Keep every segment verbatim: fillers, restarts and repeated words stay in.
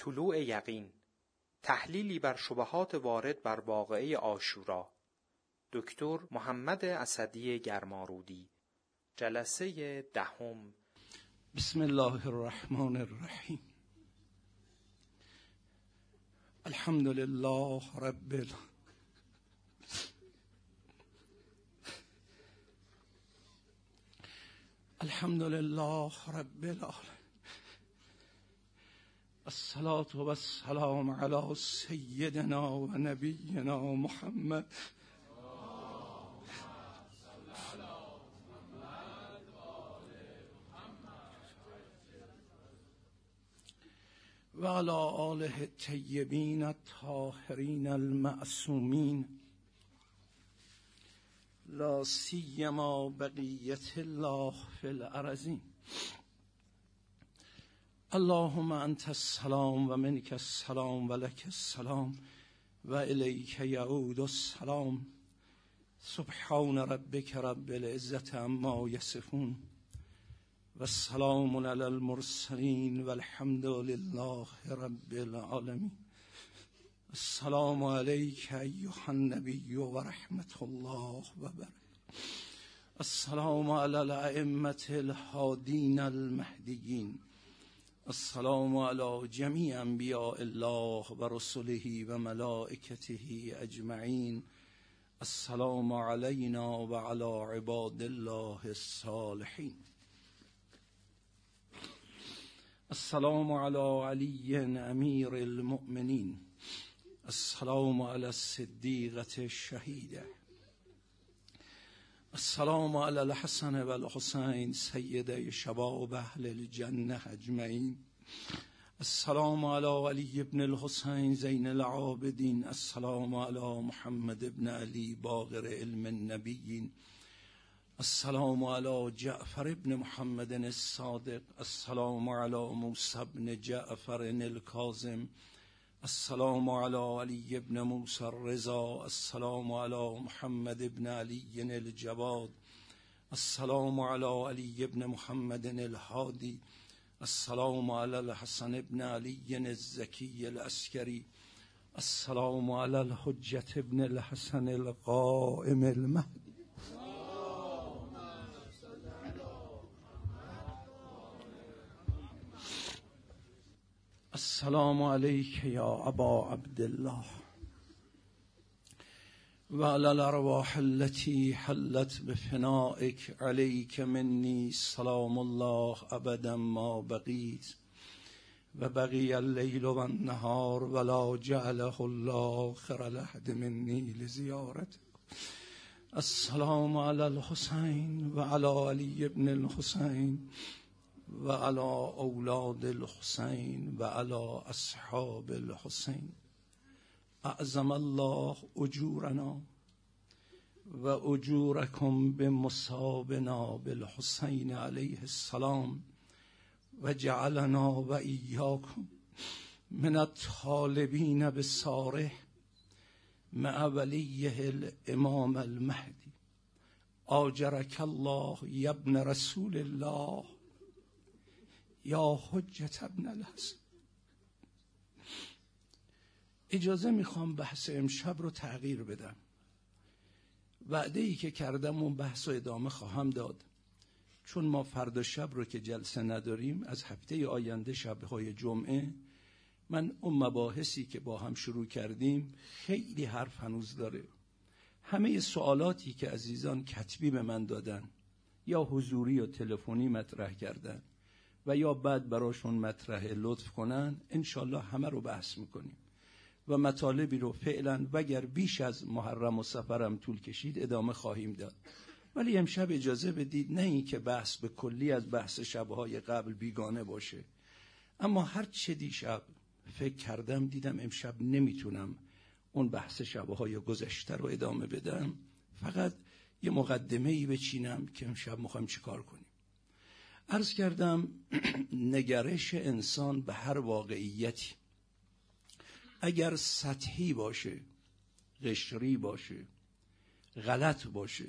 طلوع یقین، تحلیلی بر شبهات وارد بر واقعه عاشورا، دکتر محمد اسدی گرمارودی، جلسه دهم. بسم الله الرحمن الرحیم. الحمد لله رب العالمین. الحمد لله رب العالمین. الصلاة و السلام علی سیدنا و نبینا محمد و علی آله الطیبین الطاهرین المعصومین، لا سیما بقیت الله فی الارضین. اللهم انت السلام و منک السلام و لک السلام و الیک یعود السلام. سبحان ربک رب العزة عما یصفون و السلام علی المرسلین و الحمد لله رب العالمین. السلام علیک ایها النبی و رحمت الله و برکاته. السلام علی الائمة الهادین المهدیین. السلام علی جمیع انبیاء الله و رسله و ملائکته اجمعین. السلام علینا و علی عباد الله الصالحین. السلام علی علی امیر المؤمنین. السلام علی الصدیقة الشهیده. السلام علی الحسن و الحسین سیدی شباب اهل الجنه اجمعین. السلام علی علی ابن الحسین زین العابدین. السلام علی محمد ابن علی باقر علم النبیین. السلام علی جعفر ابن محمد الصادق. السلام علی موسی ابن جعفر الکاظم. السلام علی علی ابن موسی الرضا. السلام علی محمد ابن علی الجواد. السلام علی علی ابن محمد الهادی. السلام علی الحسن ابن علی الزکی العسکری. السلام علی الحجة ابن الحسن القائم المهدی. السلام علیک یا ابا عبدالله و علی الارواح التي حلت بفنائک. علیک منی سلام الله ابدا ما بقیت و بقی اللیل و النهار ولا جعله الله آخر العهد منی لزیارته. السلام علی الحسین و علی علی ابن الحسین و علی اولاد الحسین و علی اصحاب الحسین. اعظم الله اجورنا و اجورکم بمصابنا بالحسین علیه السلام و جعلنا و ایاکم من الطالبین بصارح مع ولیه الامام المهدی. آجرک الله یا ابن رسول الله یا حجت ابن الحسن. اجازه میخوام بحث امشب رو تغییر بدم. وعده ای که کردم اون بحث رو ادامه خواهم داد، چون ما فردا شب رو که جلسه نداریم، از هفته آینده شبهای جمعه من اون مباحثی که با هم شروع کردیم خیلی حرف هنوز داره. همه سوالاتی که عزیزان کتبی به من دادن یا حضوری یا تلفنی مطرح کردن و یا بعد براشون مطرح لطف کنن، انشالله همه رو بحث میکنیم و مطالبی رو فعلا وگر بیش از محرم و سفرم طول کشید ادامه خواهیم داد. ولی امشب اجازه بدید، نه این که بحث به کلی از بحث شبهای قبل بیگانه باشه، اما هر چه دیشب فکر کردم دیدم امشب نمیتونم اون بحث شبهای گذشته رو ادامه بدم. فقط یه مقدمه‌ای بچینم که امشب میخوایم چیکار کنیم. عرض کردم نگرش انسان به هر واقعیتی اگر سطحی باشه، قشری باشه، غلط باشه،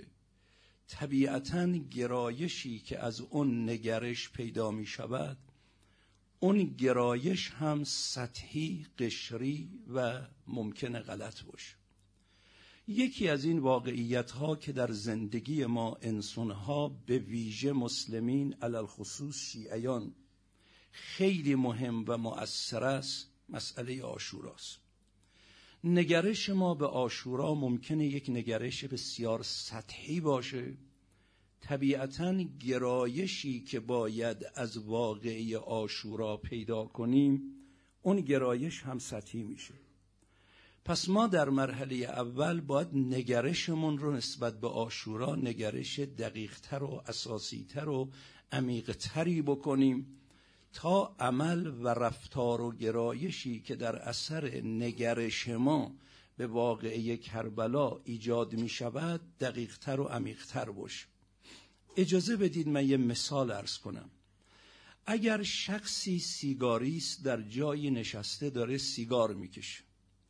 طبیعتاً گرایشی که از اون نگرش پیدا می شود اون گرایش هم سطحی، قشری و ممکنه غلط باشه. یکی از این واقعیت ها که در زندگی ما انسان ها به ویژه مسلمین علل خصوص شیعیان خیلی مهم و مؤثر است، مسئله عاشوراست. نگرش ما به عاشورا ممکنه یک نگرش بسیار سطحی باشه. طبیعتاً گرایشی که باید از واقعه عاشورا پیدا کنیم، اون گرایش هم سطحی میشه. پس ما در مرحله اول باید نگرشمون رو نسبت به عاشورا نگرش دقیق‌تر و اساسی‌تر و عمیق‌تری بکنیم تا عمل و رفتار و گرایشی که در اثر نگرش ما به واقعه کربلا ایجاد می شود دقیق‌تر و عمیق‌تر باشه. اجازه بدید من یه مثال عرض کنم. اگر شخصی سیگاریست در جایی نشسته داره سیگار میکشه،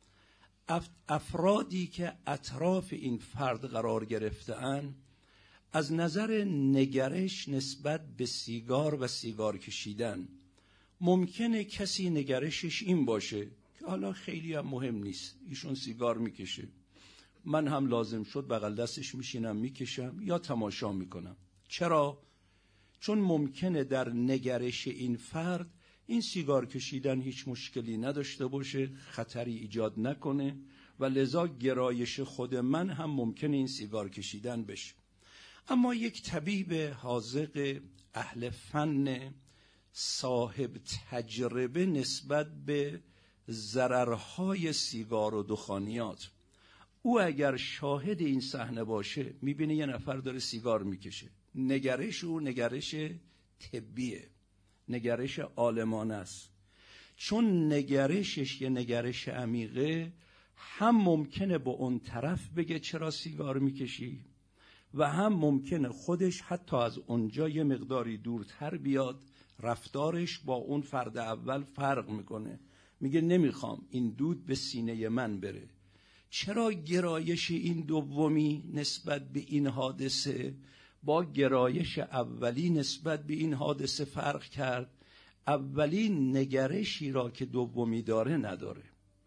افرادی که اطراف این فرد قرار گرفته‌اند از نظر نگرش نسبت به سیگار و سیگار کشیدن ممکنه کسی نگرشش این باشه که حالا خیلی هم مهم نیست، ایشون سیگار میکشه، من هم لازم شد بغل دستش میشینم میکشم یا تماشا میکنم. چرا؟ چون ممکنه در نگرش این فرد این سیگار کشیدن هیچ مشکلی نداشته باشه، خطری ایجاد نکنه و لذا گرایش خود من هم ممکنه این سیگار کشیدن بشه. اما یک طبیب حاذق اهل فن صاحب تجربه نسبت به ضررهای سیگار و دخانیات، او اگر شاهد این صحنه باشه میبینه یه نفر داره سیگار میکشه، نگرش او نگرش طبیه، نگرش عالمانه است. چون نگرشش یه نگرش عمیقه، هم ممکنه با اون طرف بگه چرا سیگار میکشی و هم ممکنه خودش حتی از اونجا یه مقداری دورتر بیاد، رفتارش با اون فرد اول فرق میکنه، میگه نمیخوام این دود به سینه من بره. چرا گرایش این دومی نسبت به این حادثه با گرایش اولی نسبت به این حادثه فرق کرد؟ اولی نگرشی را که دومی داره نداره.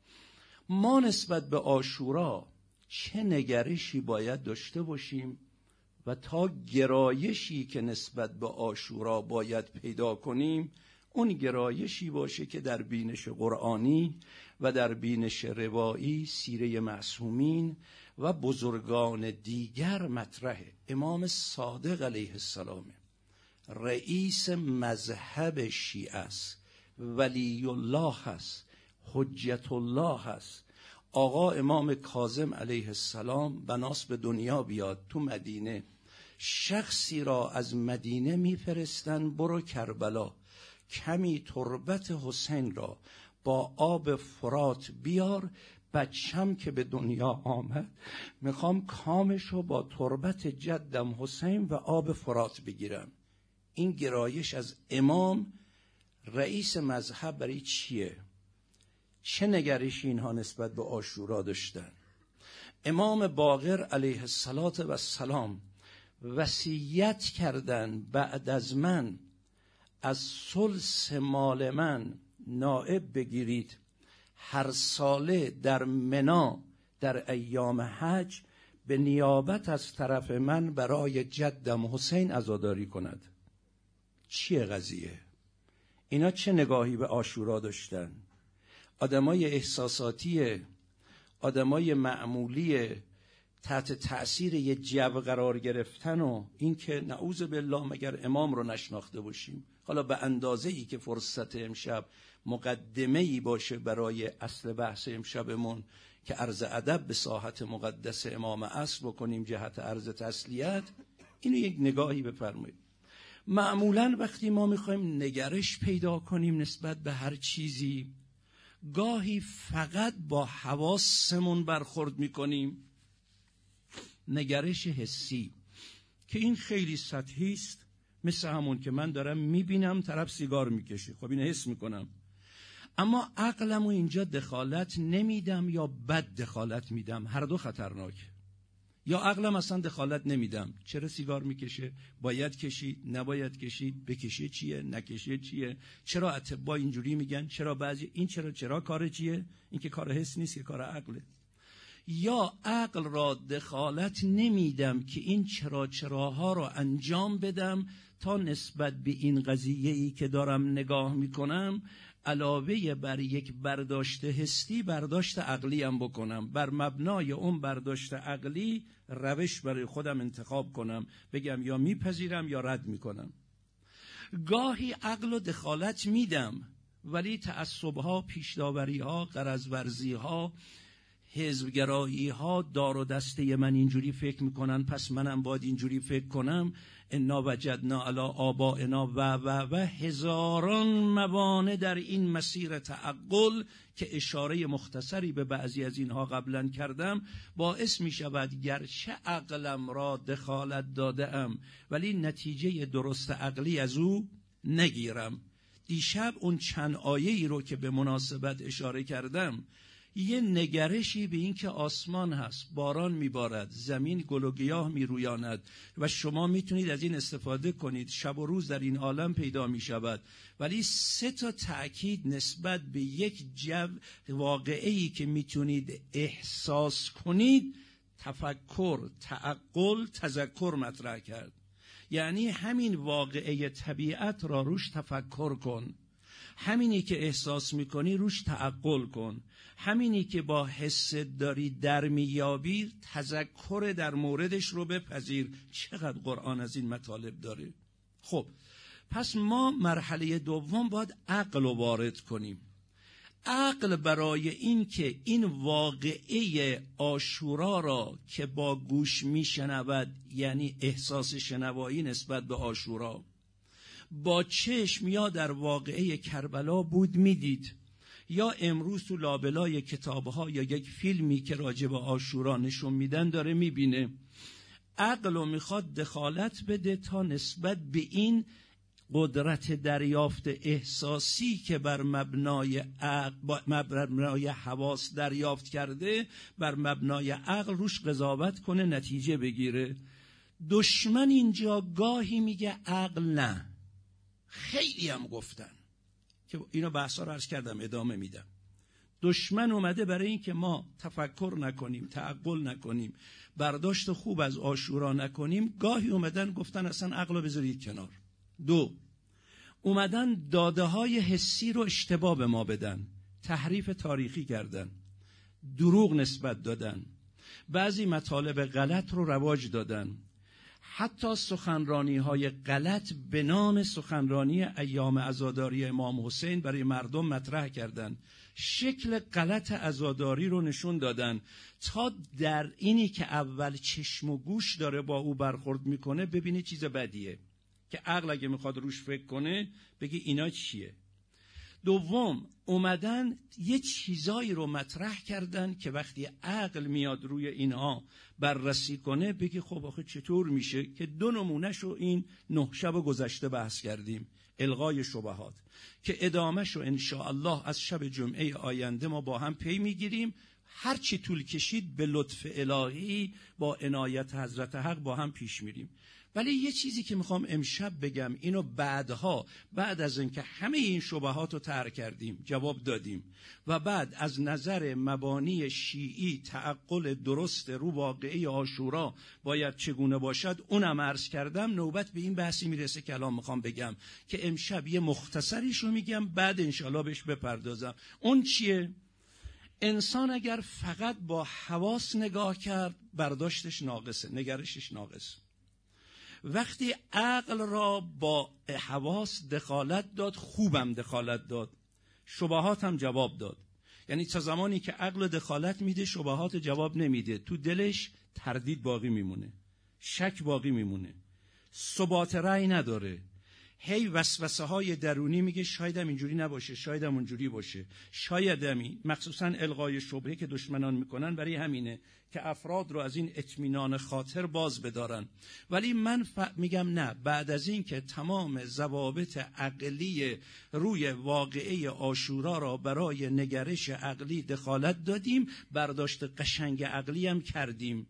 ما نسبت به عاشورا چه نگرشی باید داشته باشیم و تا گرایشی که نسبت به عاشورا باید پیدا کنیم اون گرایشی باشه که در بینش قرآنی و در بینش روایی، سیره معصومین و بزرگان دیگر مطرحه. امام صادق علیه السلام رئیس مذهب شیعه است، ولی الله است، حجت الله است. آقا امام کاظم علیه السلام بناس به دنیا بیاد تو مدینه، شخصی را از مدینه میفرستن برو کربلا، کمی تربت حسین را با آب فرات بیار، بچم که به دنیا آمد میخوام کامشو با تربت جدم حسین و آب فرات بگیرم. این گرایش از امام رئیس مذهب برای چیه؟ چه نگرشی اینها نسبت به عاشورا داشتن؟ امام باقر علیه السلام وصیت کردن بعد از من از ثلث مال من نائب بگیرید، هر ساله در منا در ایام حج به نیابت از طرف من برای جدم حسین عزاداری کند. چیه قضیه؟ اینا چه نگاهی به عاشورا داشتن؟ آدمای احساساتی، آدمای معمولی تحت تأثیر یه جو قرار گرفتن و این که نعوذ بالله مگر امام رو نشناخته باشیم. حالا به اندازه‌ای که فرصت امشب مقدمه‌ای باشه برای اصل بحث امشبمون که عرض ادب به ساحت مقدس امام عصر بکنیم جهت عرض تسلیت، اینو یک نگاهی بفرمایید. معمولاً وقتی ما میخوایم نگرش پیدا کنیم نسبت به هر چیزی، گاهی فقط با حواسمون برخورد میکنیم، نگرش حسی که این خیلی سطحی است، مثل همون که من دارم میبینم طرف سیگار میکشه، خب اینو حس میکنم، اما عقلمو اینجا دخالت نمیدم یا بد دخالت میدم، هر دو خطرناکه. یا عقلم اصلا دخالت نمیدم. چرا سیگار میکشه؟ باید کشید، نباید کشید، بکشه چیه، نکشه چیه، چرا اطباء اینجوری میگن، چرا بعضی این چرا چرا کار چیه؟ این که کار حس نیست، که کار عقله. یا عقل را دخالت نمیدم که این چرا چراها رو انجام بدم تا نسبت به این قضیه‌ای که دارم نگاه میکنم علاوه بر یک برداشت حسی برداشت عقلی هم بکنم، بر مبنای اون برداشت عقلی روش برای خودم انتخاب کنم، بگم یا میپذیرم یا رد میکنم. گاهی عقل و دخالت میدم ولی تعصبها، پیش‌داوری‌ها، غرض‌ورزی‌ها، حزبگرایی‌ها، دار و دسته من اینجوری فکر میکنن پس منم باید اینجوری فکر کنم، انا وجدنا علی آبائنا و و و هزاران موانع در این مسیر تعقل که اشاره مختصری به بعضی از اینها قبلا کردم باعث می شود گرچه عقلم را دخالت داده ام ولی نتیجه درست عقلی از او نگیرم. دیشب اون چند آیه‌ای رو که به مناسبت اشاره کردم، یه نگرشی به این که آسمان هست، باران میبارد، زمین گل و گیاه میرویاند و شما میتونید از این استفاده کنید، شب و روز در این عالم پیدا میشود، ولی سه تا تأکید نسبت به یک جو واقعی که میتونید احساس کنید، تفکر، تعقل، تذکر مطرح کرد. یعنی همین واقعه طبیعت را روش تفکر کن، همینی که احساس میکنی روش تعقل کن، همینی که با حس داری در میابی تذکر در موردش رو بپذیر. چقدر قرآن از این مطالب داره. خب پس ما مرحله دوم باید عقل رو وارد کنیم. عقل برای این که این واقعه عاشورا را که با گوش میشنود، یعنی احساس شنوایی نسبت به عاشورا، با چشم یا در واقعه کربلا بود میدید، یا امروز تو لابلای کتابها یا یک فیلمی که راجع به عاشورا نشون میدن داره میبینه. عقل رو میخواد دخالت بده تا نسبت به این قدرت دریافت احساسی که بر مبنای عقل، بر مبنای حواس دریافت کرده، بر مبنای عقل روش قضاوت کنه، نتیجه بگیره. دشمن اینجا گاهی میگه عقل نه، خیلی هم گفتن که اینو بحثا رو عرض کردم، ادامه میدم. دشمن اومده برای این که ما تفکر نکنیم، تعقل نکنیم، برداشت خوب از عاشورا نکنیم، گاهی اومدن گفتن اصلا عقل رو بذارید کنار. دو، اومدن داده های حسی رو اشتباه به ما بدن، تحریف تاریخی کردن، دروغ نسبت دادن، بعضی مطالب غلط رو رواج دادن، حتی سخنرانی های غلط به نام سخنرانی ایام عزاداری امام حسین برای مردم مطرح کردن، شکل غلط عزاداری رو نشون دادن تا در اینی که اول چشم و گوش داره با او برخورد میکنه ببینه چیز بدیه که عقل اگه میخواد روش فکر کنه بگه اینا چیه. دوم، اومدن یه چیزایی رو مطرح کردن که وقتی عقل میاد روی اینها بررسی کنه بگه خب آخه چطور میشه، که دو نمونهشو این نه شب گذشته بحث کردیم، الغای شبهات، که ادامهشو انشاءالله از شب جمعه آینده ما با هم پی میگیریم. هر چی طول کشید به لطف الهی با عنایت حضرت حق با هم پیش میریم. ولی یه چیزی که میخوام امشب بگم، اینو بعدها، بعد از اینکه همه این شبهات رو طرح کردیم، جواب دادیم و بعد از نظر مبانی شیعی تعقل درست رو واقعی عاشورا باید چگونه باشد اونم عرض کردم، نوبت به این بحثی میرسه که الان میخوام بگم که امشب یه مختصریش رو میگم، بعد انشالله بهش بپردازم. اون چیه؟ انسان اگر فقط با حواس نگاه کرد برداشتش ناقصه، نگرشش ناقص. وقتی عقل را با حواس دخالت داد، خوبم دخالت داد، شبهات هم جواب داد. یعنی تا زمانی که عقل دخالت میده شبهات جواب نمیده، تو دلش تردید باقی میمونه، شک باقی میمونه، ثبات رأی نداره، هی وسوسه های درونی میگه شایدم اینجوری نباشه، شایدم اونجوری باشه، شایدمی. مخصوصا الغای شبهه که دشمنان میکنن برای همینه که افراد رو از این اطمینان خاطر باز بدارن. ولی من ف... میگم نه، بعد از این که تمام ضوابط عقلی روی واقعه عاشورا را برای نگرش عقلی دخالت دادیم، برداشت قشنگ عقلی هم کردیم،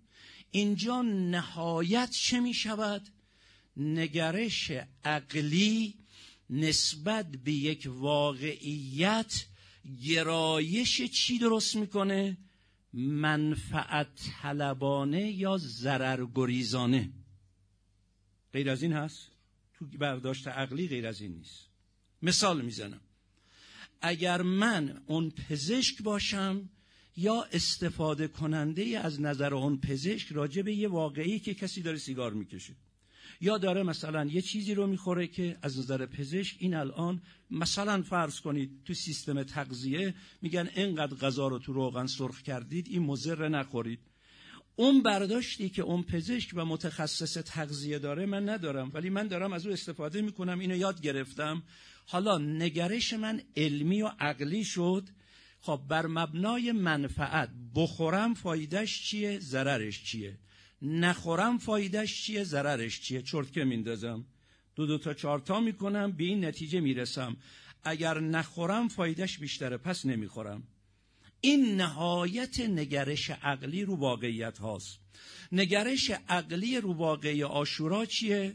اینجا نهایت چه می شود؟ نگرش عقلی نسبت به یک واقعیت گرایش چی درست میکنه؟ منفعت طلبانه یا ضرر گریزانه. غیر از این هست؟ تو برداشت عقلی غیر از این نیست. مثال میزنم. اگر من اون پزشک باشم یا استفاده کننده از نظر اون پزشک راجع به یه واقعی که کسی داره سیگار میکشه یا داره مثلا یه چیزی رو میخوره که از نظر پزشک این الان مثلا فرض کنید تو سیستم تغذیه میگن اینقدر غذا رو تو روغن سرخ کردید این مضر نخورید. اون برداشتی که اون پزشک و متخصص تغذیه داره من ندارم، ولی من دارم از او استفاده میکنم، اینو یاد گرفتم. حالا نگرش من علمی و عقلی شد. خب بر مبنای منفعت بخورم فایدهش چیه؟ ضررش چیه؟ نخورم فایدهش چیه؟ ضررش چیه؟ چرتکه میندازم، دو دو تا چهار تا میکنم، به این نتیجه میرسم اگر نخورم فایدهش بیشتره پس نمیخورم. این نهایت نگرش عقلی رو واقعیت هاست. نگرش عقلی رو واقعی عاشورا چیه؟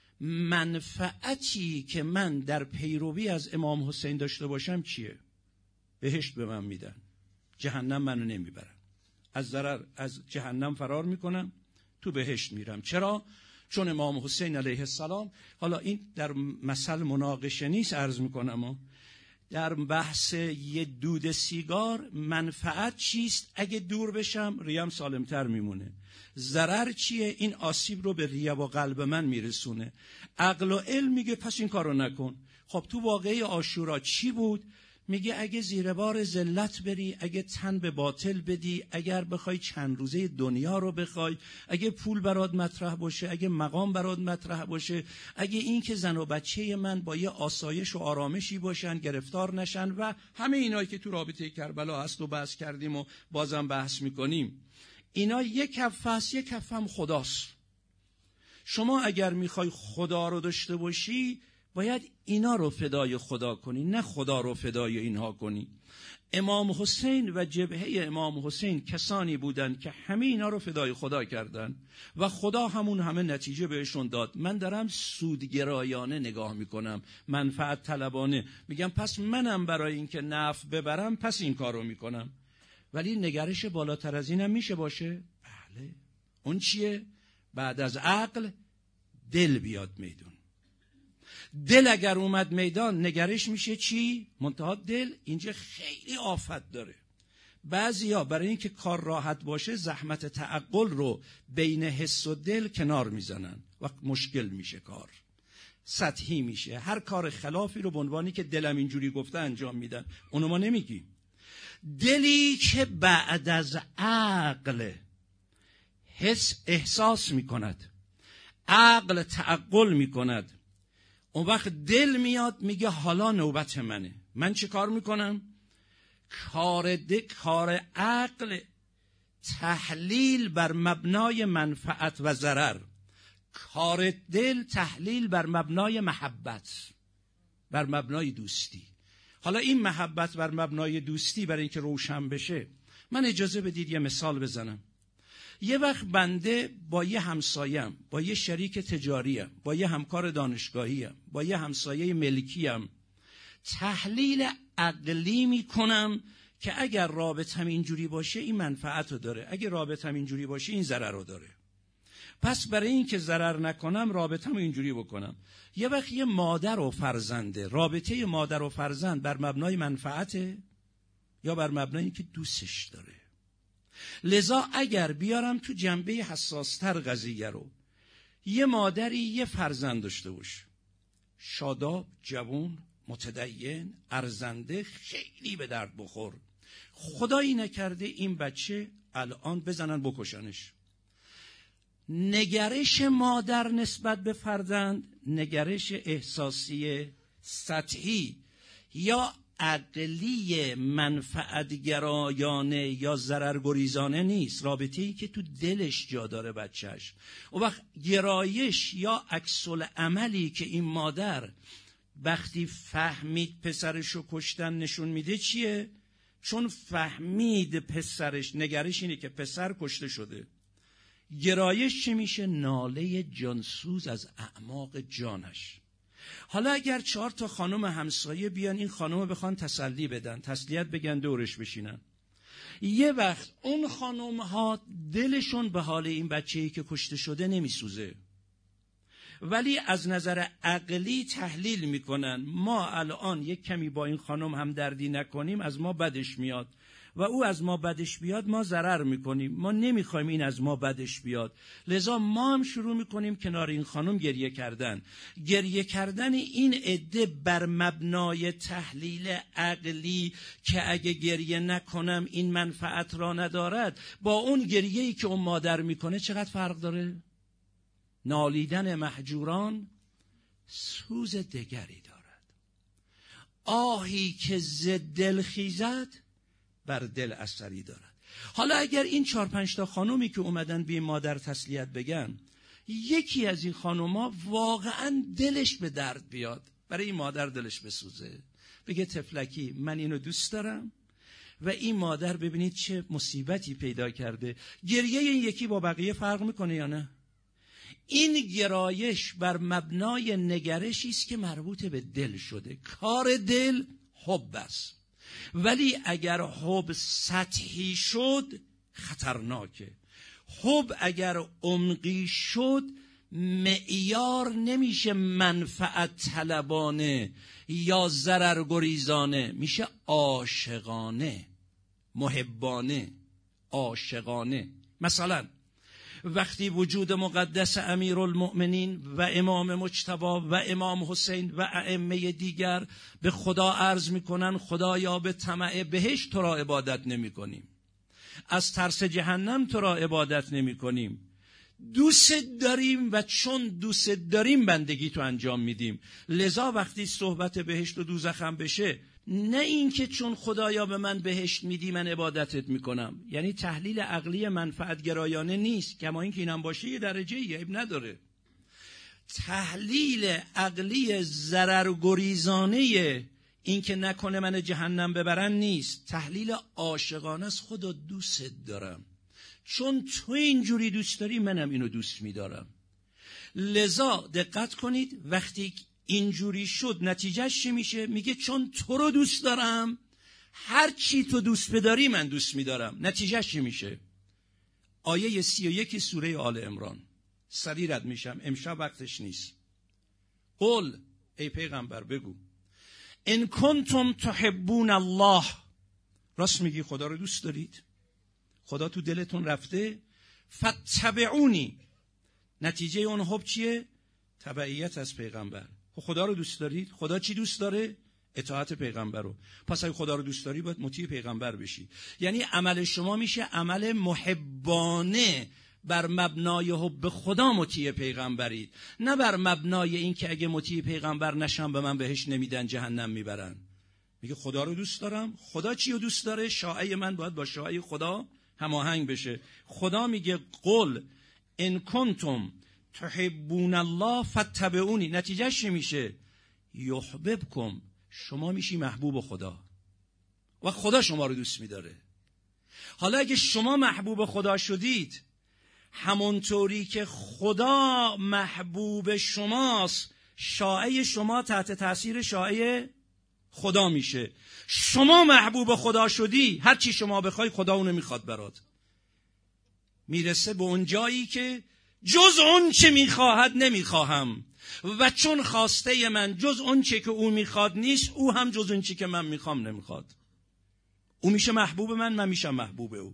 منفعتی که من در پیروی از امام حسین داشته باشم چیه؟ بهشت به من میدن، جهنم منو نمیبرن. از ضرر از جهنم فرار میکنم، تو بهشت میرم. چرا؟ چون امام حسین علیه السلام، حالا این در مثل مناقشه نیست عرض میکنم، در بحث یه دود سیگار منفعت چیست؟ اگه دور بشم ریم سالمتر میمونه. ضرر چیه؟ این آسیب رو به ریه و قلب من میرسونه. عقل و علم میگه پس این کارو نکن. خب تو واقعه عاشورا چی بود؟ میگه اگه زیر بار ذلت بری، اگه تن به باطل بدی، اگر بخوای چند روزه دنیا رو بخوای، اگه پول برات مطرح باشه، اگه مقام برات مطرح باشه، اگه این که زن و بچه من با یه آسایش و آرامشی باشن، گرفتار نشن و همه اینایی که تو رابطه کربلا هست و بحث کردیم و بازم بحث میکنیم، اینا یک کف هست، یک کف هم خداست. شما اگر میخوای خدا رو داشته باشی باید اینا رو فدای خدا کنی، نه خدا رو فدای اینها کنی. امام حسین و جبهه امام حسین کسانی بودند که همه اینا رو فدای خدا کردن و خدا همون همه نتیجه بهشون داد. من دارم سودگرایانه نگاه میکنم، منفعت طلبانه، میگم پس منم برای اینکه نفع ببرم پس این کار رو میکنم. ولی نگرش بالاتر از اینم میشه باشه؟ بله. اون چیه؟ بعد از عقل دل بیاد میدون. دل اگر اومد میدان نگرش میشه چی؟ منتها دل اینجا خیلی آفت داره. بعضیا برای اینکه کار راحت باشه زحمت تعقل رو بین حس و دل کنار میزنن و مشکل میشه، کار سطحی میشه. هر کار خلافی رو به عنوانی که دلم اینجوری گفته انجام میدن. اونو ما نمیگیم. دلی که بعد از عقل حس احساس میکند، عقل تعقل میکند، اون وقت دل میاد میگه حالا نوبت منه. من چه کار میکنم؟ کار ده کار عقل تحلیل بر مبنای منفعت و ضرر، کار دل تحلیل بر مبنای محبت، بر مبنای دوستی. حالا این محبت بر مبنای دوستی برای اینکه روشن بشه، من اجازه بدید یه مثال بزنم. یه وقت بنده با یه همسایم، با یه شریک تجاریم، با یه همکار دانشگاهیم، با یه همسایه ملکیم تحلیل عقلی میکنم که اگر رابطم اینجوری باشه این منفعت رو داره، اگر رابطم اینجوری باشه این ضرر رو داره. پس برای این که ضرر نکنم رابطم اینجوری بکنم. یه وقت یه مادر و فرزنده، رابطه مادر و فرزند بر مبنای منفعته یا بر مبنای اینکه دوستش داره؟ لذا اگر بیارم تو جنبه حساستر قضیه رو، یه مادری یه فرزند داشته باشه، شاداب، جوان، متدین، ارزنده، خیلی به درد بخور، خدایی نکرده این بچه الان بزنن بکشنش. نگرش مادر نسبت به فرزند نگرش احساسی سطحی یا عقلی منفعتگرایانه یا ضررگریزانه نیست، رابطه‌ای که تو دلش جا داره بچهش. و وقت گرایش یا عکس العملی که این مادر وقتی فهمید پسرشو کشتن نشون میده چیه؟ چون فهمید پسرش، نگرش اینه که پسر کشته شده، گرایش چی میشه؟ ناله جانسوز از اعماق جانش. حالا اگر چهار تا خانم همسایه بیان این خانم بخوان تسلی بدن، تسلیت بگن، دورش بشینن، یه وقت اون خانم ها دلشون به حال این بچه‌ای که کشته شده نمیسوزه، ولی از نظر عقلی تحلیل میکنن ما الان یک کمی با این خانم همدردی نکنیم از ما بدش میاد و او از ما بدش بیاد ما ضرر میکنیم، ما نمیخوایم این از ما بدش بیاد، لذا ما هم شروع میکنیم کنار این خانم گریه کردن. گریه کردن این عده بر مبنای تحلیل عقلی که اگه گریه نکنم این منفعت را ندارد، با اون گریه‌ای که اون مادر میکنه چقدر فرق داره؟ نالیدن مهجوران سوز دگری دارد. آهی که ز دل خیزد بر دل اثری دارد. حالا اگر این چهار پنج تا خانومی که اومدن به مادر تسلیت بگن، یکی از این خانوما واقعا دلش به درد بیاد، برای این مادر دلش بسوزه، بگه طفلکی من اینو دوست دارم، و این مادر ببینید چه مصیبتی پیدا کرده، گریه این یکی با بقیه فرق میکنه یا نه؟ این گرایش بر مبنای نگرشی است که مربوط به دل شده. کار دل حب است، ولی اگر حب سطحی شد خطرناکه. حب اگر عمقی شد معیار نمیشه منفعت طلبانه یا ضرر گریزانه، میشه عاشقانه، محبانه، عاشقانه. مثلا وقتی وجود مقدس امیرالمؤمنین و امام مجتبی و امام حسین و ائمه دیگر به خدا عرض میکنن خدایا به طمع بهشت تو را عبادت نمی کنیم، از ترس جهنم تو را عبادت نمی کنیم، دوست داریم و چون دوست داریم بندگی تو انجام میدیم. لذا وقتی صحبت بهشت و دوزخ هم بشه، نه این که چون خدایا به من بهشت میدی من عبادتت میکنم، یعنی تحلیل عقلی منفعت گرایانه نیست، کما این که اینم باشه یه درجه عیب نداره. تحلیل عقلی ضرر گریزانه این که نکنه من جهنم ببرن نیست، تحلیل عاشقانه است. خدا دوست دارم، چون تو اینجوری دوست داری منم اینو دوست میدارم. لذا دقت کنید وقتی اینجوری شد نتیجهش چی میشه؟ میگه چون تو رو دوست دارم هر چی تو دوست بداری من دوست میدارم. نتیجهش چی میشه؟ آیه سی و یک سوره آل عمران. سریع رد میشم امشب وقتش نیست. قل ای پیغمبر بگو ان کنتم تحبون الله، راست میگی خدا رو دوست دارید؟ خدا تو دلتون رفته؟ فتبعونی، نتیجه اون حب چیه؟ تبعیت از پیغمبر. خدا رو دوست دارید؟ خدا چی دوست داره؟ اطاعت پیغمبر رو. پس اگه خدا رو دوست داری باید مطیع پیغمبر بشی. یعنی عمل شما میشه عمل محبانه، بر مبنای حب خدا مطیع پیغمبرید، نه بر مبنای این که اگه مطیع پیغمبر نشم به من بهش نمیدن جهنم میبرن. میگه خدا رو دوست دارم. خدا چی رو دوست داره؟ شایعه من باید با شایعه خدا هماهنگ بشه. خدا میگه قل ان کنتم تحبون الله فاتبعونی، نتیجهش چی میشه؟ یحببکم، شما میشی محبوب خدا و خدا شما رو دوست میداره. حالا اگه شما محبوب خدا شدید، همونطوری که خدا محبوب شماست، شایعه شما تحت تاثیر شایعه خدا میشه. شما محبوب خدا شدی، هر چی شما بخوای خدا اونو میخواد برات. میرسه به اون جایی که جز اون چه میخواهد نمیخواهم و چون خواسته من جز اون چه که او میخواد نیست، او هم جز اون چه که من میخوام نمیخواد. او میشه محبوب من، من میشم محبوب او.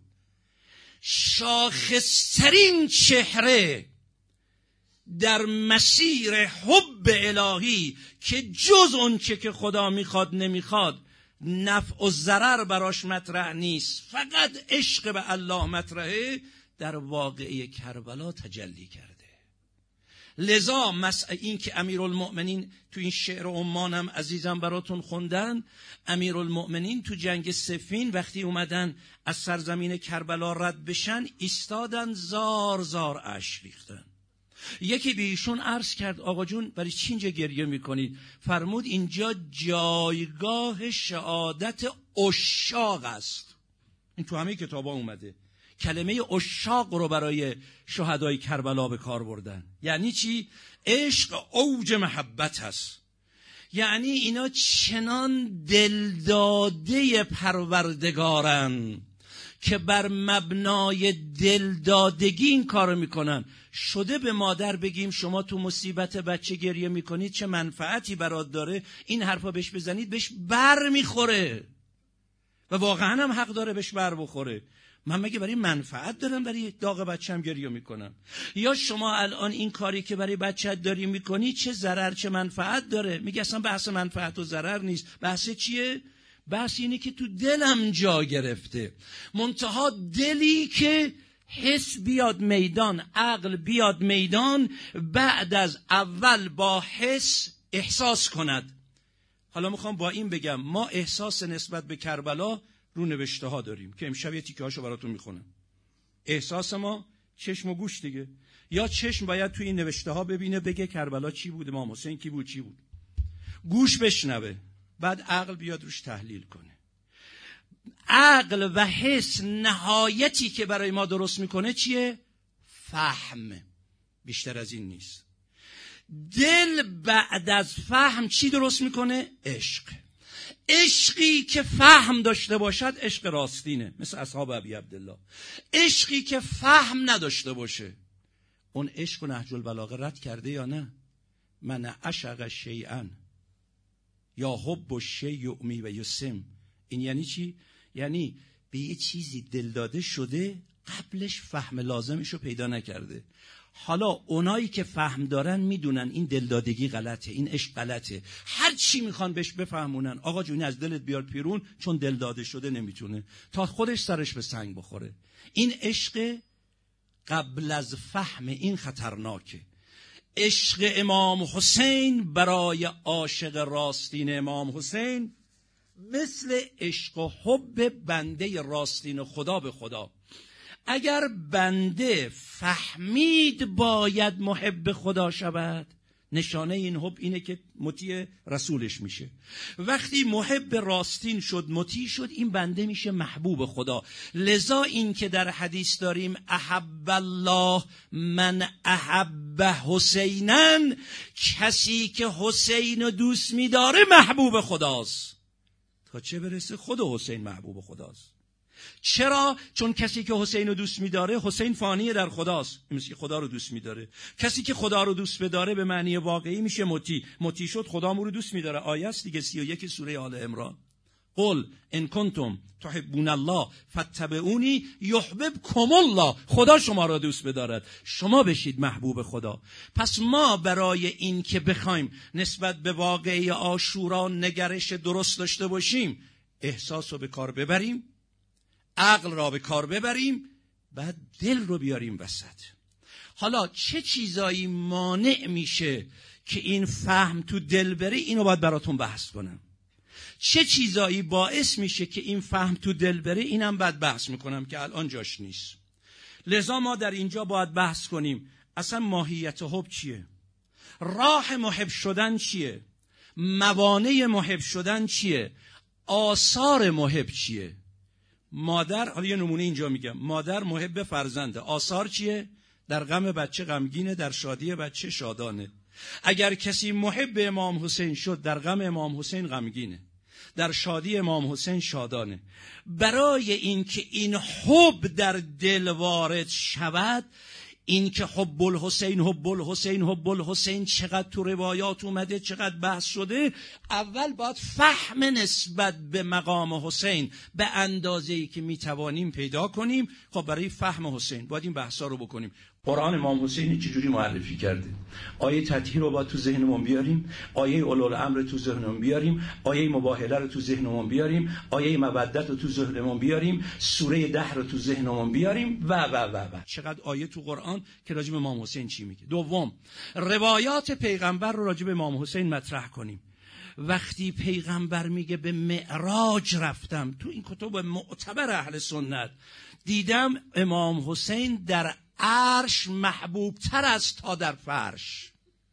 شاخصترین چهره در مسیر حب الهی که جز اون چه که خدا میخواد نمیخواد، نفع و ضرر براش مطرح نیست، فقط عشق به الله مطرحه، در واقعه کربلا تجلی کرده. لذا مسئله این که امیرالمؤمنین تو این شعر عمانم عزیزم براتون خوندن، امیرالمؤمنین تو جنگ صفین وقتی اومدن از سرزمین کربلا رد بشن، ایستادن زار زار اشک ریختن. یکی به ایشون عرض کرد آقا جون برای چی اینجا گریه میکنید؟ فرمود اینجا جایگاه شهادت عشاق است. این تو همه کتابا اومده. کلمه عشاق رو برای شهدای کربلا به کار بردن. یعنی چی؟ عشق اوج محبت هست. یعنی اینا چنان دلداده پروردگارن که بر مبنای دلدادگی این کارو میکنن. شده به مادر بگیم شما تو مصیبت بچه گریه میکنید، چه منفعتی برات داره، این حرفا بهش بزنید بهش بر میخوره و واقعا هم حق داره بهش بر بخوره. من مگه برای منفعت دارم برای داغ بچه‌م گریه میکنم؟ یا شما الان این کاری که برای بچه‌ت داری میکنی چه ضرر چه منفعت داره؟ میگه اصلا بحث منفعت و ضرر نیست. بحث چیه؟ بحث اینه که تو دلم جا گرفته. منتها دلی که حس بیاد میدان، عقل بیاد میدان، بعد از اول با حس احساس کند. حالا میخوام با این بگم ما احساس نسبت به کربلا رو نوشته ها داریم که امشب یه تیکه هاشو براتون میخونم. احساس ما چشم و گوش دیگه. یا چشم باید توی این نوشته ها ببینه بگه کربلا چی بود، امام حسین کی بود چی بود. گوش بشنوه، بعد عقل بیاد روش تحلیل کنه. عقل و حس نهایتی که برای ما درست میکنه چیه؟ فهم. بیشتر از این نیست. دل بعد از فهم چی درست میکنه؟ عشق. عشقی که فهم داشته باشد عشق راستینه، مثل اصحاب ابی عبدالله. عشقی که فهم نداشته باشه، اون عشق و نهج البلاغه رد کرده یا نه؟ من عشق شیئا یا حب الشیء یعمی و یسم. این یعنی چی؟ یعنی به یه چیزی دلداده شده، قبلش فهم لازمشو پیدا نکرده. حالا اونایی که فهم دارن میدونن این دلدادگی غلطه، این عشق غلطه، هر چی میخوان بهش بفهمونن. آقا جون از دلت بیار پیرون، چون دلداده شده نمیتونه، تا خودش سرش به سنگ بخوره. این عشق قبل از فهم این خطرناکه. عشق امام حسین برای عاشق راستین امام حسین مثل عشق و حب بنده راستین خدا به خدا. اگر بنده فهمید باید محب خدا شود، نشانه این حب اینه که مطیع رسولش میشه. وقتی محب راستین شد، مطیع شد، این بنده میشه محبوب خدا. لذا این که در حدیث داریم احب الله من احب حسینن، کسی که حسین رو دوست میداره محبوب خداست. تا چه برسه خود حسین محبوب خداست. چرا؟ چون کسی که حسین رو دوست می‌داره، حسین فانیه در خداست، مثل که خدا رو دوست می‌داره. کسی که خدا رو دوست بداره به معنی واقعی میشه مطیع. مطیع شد خدا مو رو دوست می‌داره. آیه است دیگه، سی و یک سوره آل عمران. قل ان کنتم تحبون الله فاتبعونی یحببکم الله. خدا شما را دوست بدارد، شما بشید محبوب خدا. پس ما برای این که بخوایم نسبت به واقعه عاشورا نگرش درست داشته باشیم، احساس رو به کار ببریم، عقل را به کار ببریم، بعد دل رو بیاریم وسط. حالا چه چیزایی مانع میشه که این فهم تو دل بره؟ اینو باید براتون بحث کنم. چه چیزایی باعث میشه که این فهم تو دل بره؟ اینم باید بحث میکنم که الان جاش نیست. لذا ما در اینجا باید بحث کنیم اصلا ماهیت حب چیه؟ راه محب شدن چیه؟ موانع محب شدن چیه؟ آثار محب چیه؟ مادر، حالا یه نمونه اینجا میگم، مادر محب فرزنده، آثار چیه؟ در غم بچه غمگینه، در شادی بچه شادانه. اگر کسی محب امام حسین شد، در غم امام حسین غمگینه، در شادی امام حسین شادانه. برای اینکه این حب در دل وارد شود، این که حب الحسین حب الحسین حب الحسین چقدر تو روایات اومده، چقدر بحث شده، اول باید فهم نسبت به مقام حسین به اندازه‌ای که میتوانیم پیدا کنیم. خب برای فهم حسین باید این بحثا رو بکنیم. قرآن امام حسین چجوری معرفی کرده؟ آیه تطهیر رو باید تو ذهنمون بیاریم، آیه اولوالامر تو ذهنمون بیاریم، آیه مباهله رو تو ذهنمون بیاریم، آیه مودت رو تو ذهنمون بیاریم، سوره ده رو تو ذهنمون بیاریم و و و و چقدر آیه تو قرآن که راجع به امام حسین چی میگه. دوم، روایات پیغمبر رو راجع به امام حسین مطرح کنیم. وقتی پیغمبر میگه به معراج رفتم، تو این کتب معتبر اهل سنت دیدم امام حسین در عرش محبوب تر است تا در فرش.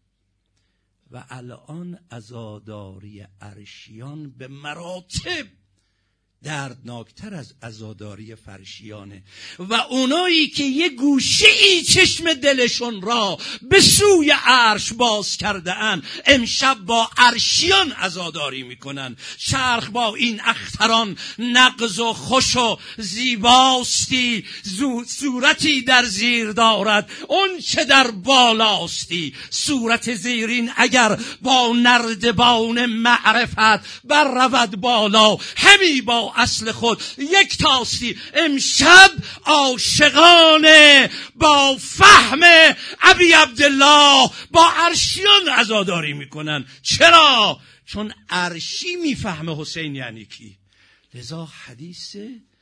و الان عزاداری عرشیان به مراتب دردناکتر از عزاداری فرشیانه. و اونایی که یه گوشه ای چشم دلشون را به سوی عرش باز کرده ان، امشب با عرشیان عزاداری میکنن. چرخ با این اختران نغز و خوش و زیباستی، صورتی در زیر دارد اون چه در بالاستی. صورت زیرین اگر با نردبان معرفت بر رود بالا، همی با اصل خود یک تاستی. امشب عاشقانه با فهم ابی عبدالله با عرشیان عزاداری میکنن. چرا؟ چون عرشی میفهمه حسین یعنی کی. لذا حدیث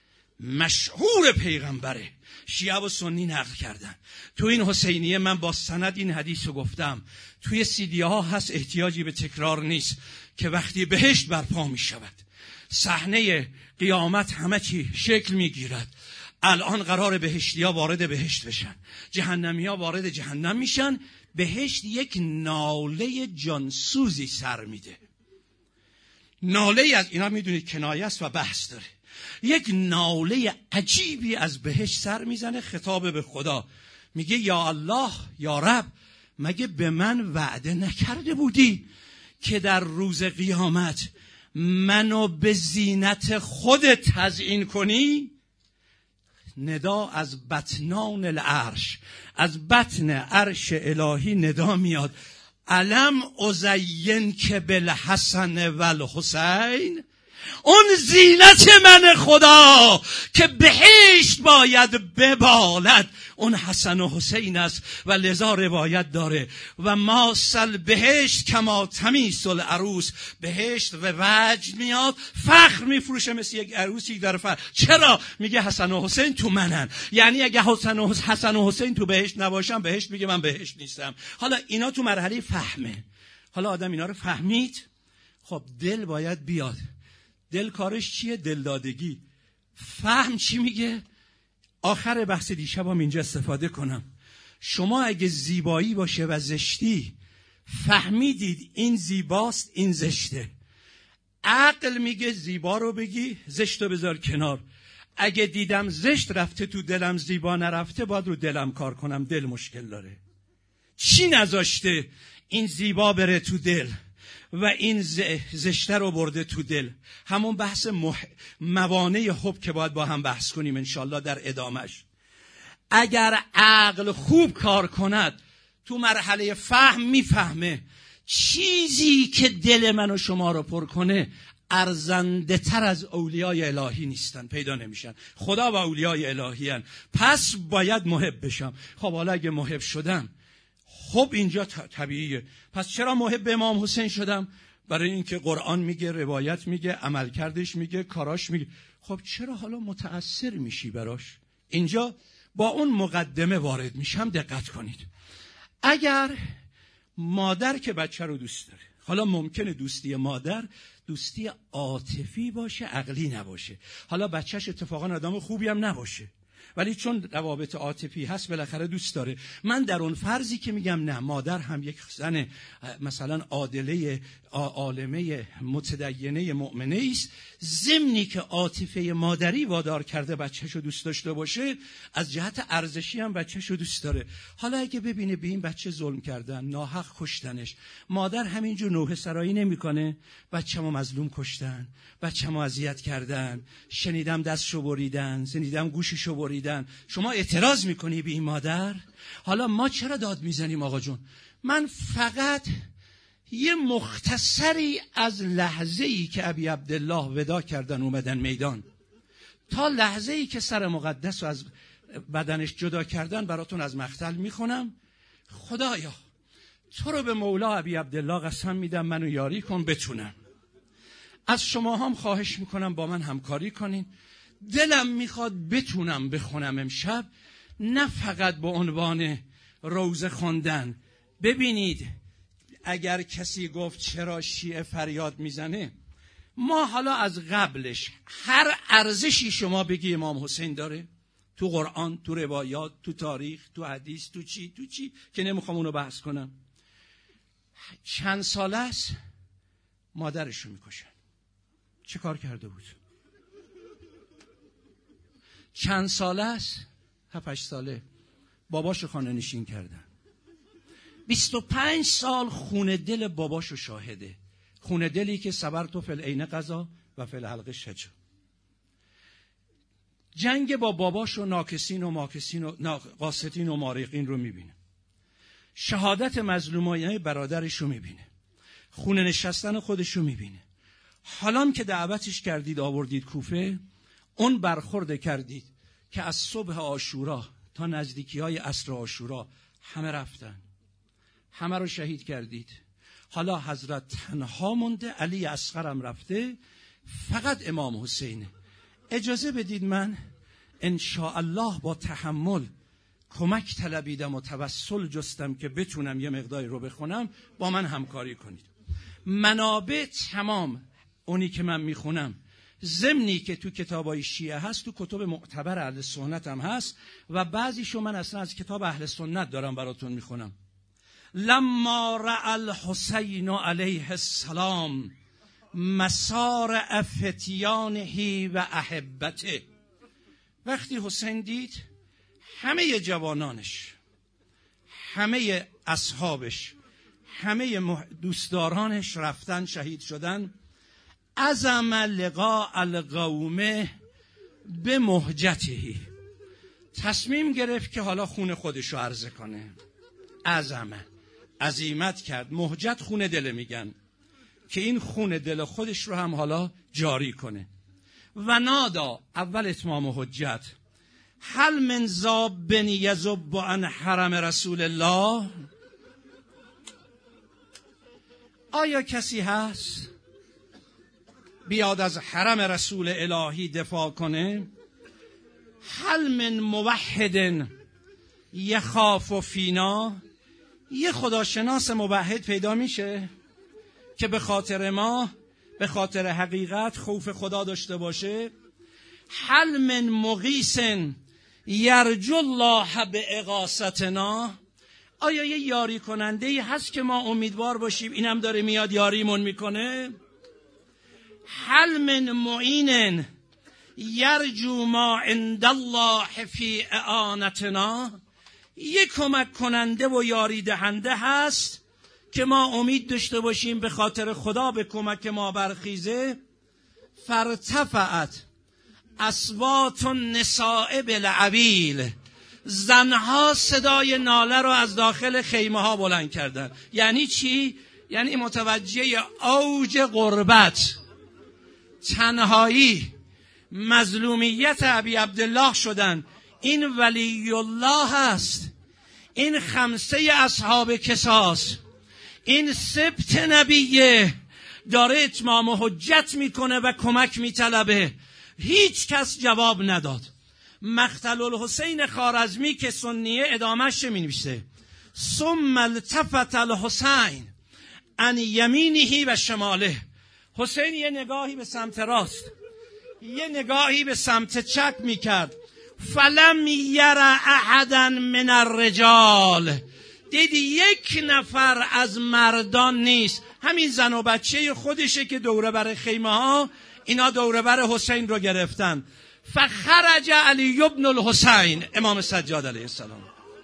مشهور پیغمبره شیعه و سنی نقل کردن. تو این حسینیه من با سند این حدیث رو گفتم. توی سیدی ها هست، احتیاجی به تکرار نیست، که وقتی بهشت برپا می شود، صحنه قیامت همه چی شکل می گیرد. الان قرار بهشتی ها وارد بهشت بشن، جهنمی ها وارد جهنم میشن. بهشت یک ناله جانسوزی سر میده. ناله از اینا میدونید کنایه است و بحث داره. یک ناله عجیبی از بهشت سر میزنه، خطاب به خدا، میگه یا الله، یا رب، مگه به من وعده نکرده بودی که در روز قیامت منو به زینت خودت تزیین کنی؟ ندا از بطنان العرش، از بطن عرش الهی ندا میاد، علم ازین که بالحسن و الحسین، اون زینت من خدا که بهشت باید ببالد اون حسن و حسین است. و لذا روایت داره و ماسل بهشت کما تمیسل العروس، بهشت و وجد میاد، فخر میفروشه مثل یک عروسی در فخر. چرا؟ میگه حسن و حسین تو منن. یعنی اگه حسن و حسن و حسین تو بهشت نباشن، بهشت میگه من بهشت نیستم. حالا اینا تو مرحله فهمه. حالا آدم اینا رو فهمید، خب دل باید بیاد. دل کارش چیه؟ دلدادگی. فهم چی میگه؟ آخر بحث دیشبم اینجا استفاده کنم. شما اگه زیبایی باشه و زشتی فهمیدید این زیباست این زشته، عقل میگه زیبا رو بگی، زشت رو بذار کنار. اگه دیدم زشت رفته تو دلم، زیبا نرفته، باید رو دلم کار کنم. دل مشکل داره. چی نذاشته این زیبا بره تو دل و این زشته رو برده تو دل؟ همون بحث مح... موانع حب که باید با هم بحث کنیم انشالله در ادامش. اگر عقل خوب کار کند تو مرحله فهم میفهمه چیزی که دل من و شما رو پر کنه ارزنده تر از اولیای الهی نیستن، پیدا نمیشن. خدا و اولیای الهی هن. پس باید محب بشم. خب حالا اگه محب شدم، خب اینجا طبیعیه. پس چرا محب امام حسین شدم؟ برای اینکه قرآن میگه، روایت میگه، عمل کردش میگه، کاراش میگه. خب چرا حالا متأثر میشی براش؟ اینجا با اون مقدمه وارد میشم. دقت کنید. اگر مادر که بچه رو دوست داره، حالا ممکنه دوستی مادر دوستی عاطفی باشه، عقلی نباشه. حالا بچهش اتفاقا آدم خوبی هم نباشه، ولی چون روابط عاطفی هست بالاخره دوست داره. من در اون فرضی که میگم نه، مادر هم یک زن مثلا عادله عالمه متدینه مؤمنه است، ضمنی که عاطفه مادری وادار کرده بچه‌شو دوست داشته باشه، از جهت ارزشی هم بچه‌شو دوست داره. حالا اگه ببینه به این بچه ظلم کردن، ناحق کشتنش، مادر همینجور نوحه سرایی نمیکنه؟ بچه‌مو مظلوم کشتن، بچه‌مو اذیت کردن، شنیدم دستشو بریدن، شنیدم گوششو بریدن. شما اعتراض میکنی به این مادر؟ حالا ما چرا داد میزنیم آقا جون؟ من فقط یه مختصری از لحظه‌ای که ابی عبدالله ودا کردن اومدن میدان تا لحظه‌ای که سر مقدس رو از بدنش جدا کردن براتون از مقتل میخونم. خدایا تو رو به مولا ابی عبدالله قسم میدم منو یاری کن بتونم. از شما هم خواهش میکنم با من همکاری کنین. دلم میخواد بتونم بخونم امشب، نه فقط به عنوان روزه خوندن. ببینید اگر کسی گفت چرا شیعه فریاد میزنه، ما حالا از قبلش هر ارزشی شما بگی امام حسین داره، تو قرآن، تو روایات، تو تاریخ، تو حدیث، تو چی تو چی که نمیخوام اونو بحث کنم. چند ساله است مادرشو میکشن. چه کار کرده بود؟ چند ساله است؟ هفت هشت ساله باباشو خانه نشین کردن. بیست و پنج سال خون دل باباشو شاهده، خون دلی که صبرت فی العین قضا و فی الحلق شجا. جنگ با باباش و ناکسین و ماکسین و قاسطین و مارقین رو میبینه، شهادت مظلومانه برادرش رو میبینه، خون نشستن خودش رو میبینه. حالا که دعوتش کردید آوردید کوفه، اون برخورده کردید که از صبح عاشورا تا نزدیکی های عصر عاشورا همه رفتن، همه رو شهید کردید. حالا حضرت تنها مونده، علی اصغرم رفته، فقط امام حسینه. اجازه بدید من انشاءالله با تحمل کمک طلبیدم و توسل جستم که بتونم یه مقداری رو بخونم، با من همکاری کنید. منابع تمام اونی که من میخونم، ضمنی که تو کتابای شیعه هست، تو کتب معتبر اهل سنت هم هست و بعضیشو من اصلا از کتاب اهل سنت دارم براتون میخونم. لما رأى الحسین علیه السلام مسار فتیانه و احبته، وقتی حسین دید همه جوانانش، همه اصحابش، همه دوستدارانش رفتن شهید شدن، عزم لقاء القوم به مهجته، تصمیم گرفت که حالا خون خودش رو عرضه کنه. عزم، عزیمت کرد. مهجت خون دل میگن، که این خون دل خودش رو هم حالا جاری کنه. و نادا، اول اتمام حجت، هل من ذاب یذب عن حرم رسول الله، آیا کسی هست بیاد از حرم رسول الهی دفاع کنه؟ هل من موحد یخاف فینا، یه خداشناس موحد پیدا میشه که به خاطر ما، به خاطر حقیقت خوف خدا داشته باشه؟ هل من مغیث یرجو الله به اغاثتنا، آیا یه یاری کننده ای هست که ما امیدوار باشیم اینم داره میاد یاریمون میکنه؟ هل من معین یرجو ما عند الله فی اعانتنا، یه کمک کننده و یاری دهنده هست که ما امید داشته باشیم به خاطر خدا به کمک ما برخیزه؟ فرتفعت اصوات النساء بالعویل، زنها صدای ناله رو از داخل خیمه ها بلند کردن. یعنی چی؟ یعنی متوجه اوج غربت، تنهایی، مظلومیت ابی عبدالله شدن. این ولی الله هست، این خمسه اصحاب کساس، این سبت نبیه، داره اتمام حجت میکنه و کمک میطلبه. هیچ کس جواب نداد. مقتل الحسین خوارزمی که سنیه ادامهش مینویسه، ثم التفت الحسین عن یمینه و شماله، حسین یه نگاهی به سمت راست، یه نگاهی به سمت چپ میکرد. فلم یر احدا من الرجال، دیدی یک نفر از مردان نیست، همین زن و بچه خودشه که دوره بر خیمه ها اینا دوره بر حسین رو گرفتن. فخرج علی ابن الحسین، امام سجاد علیه السلام،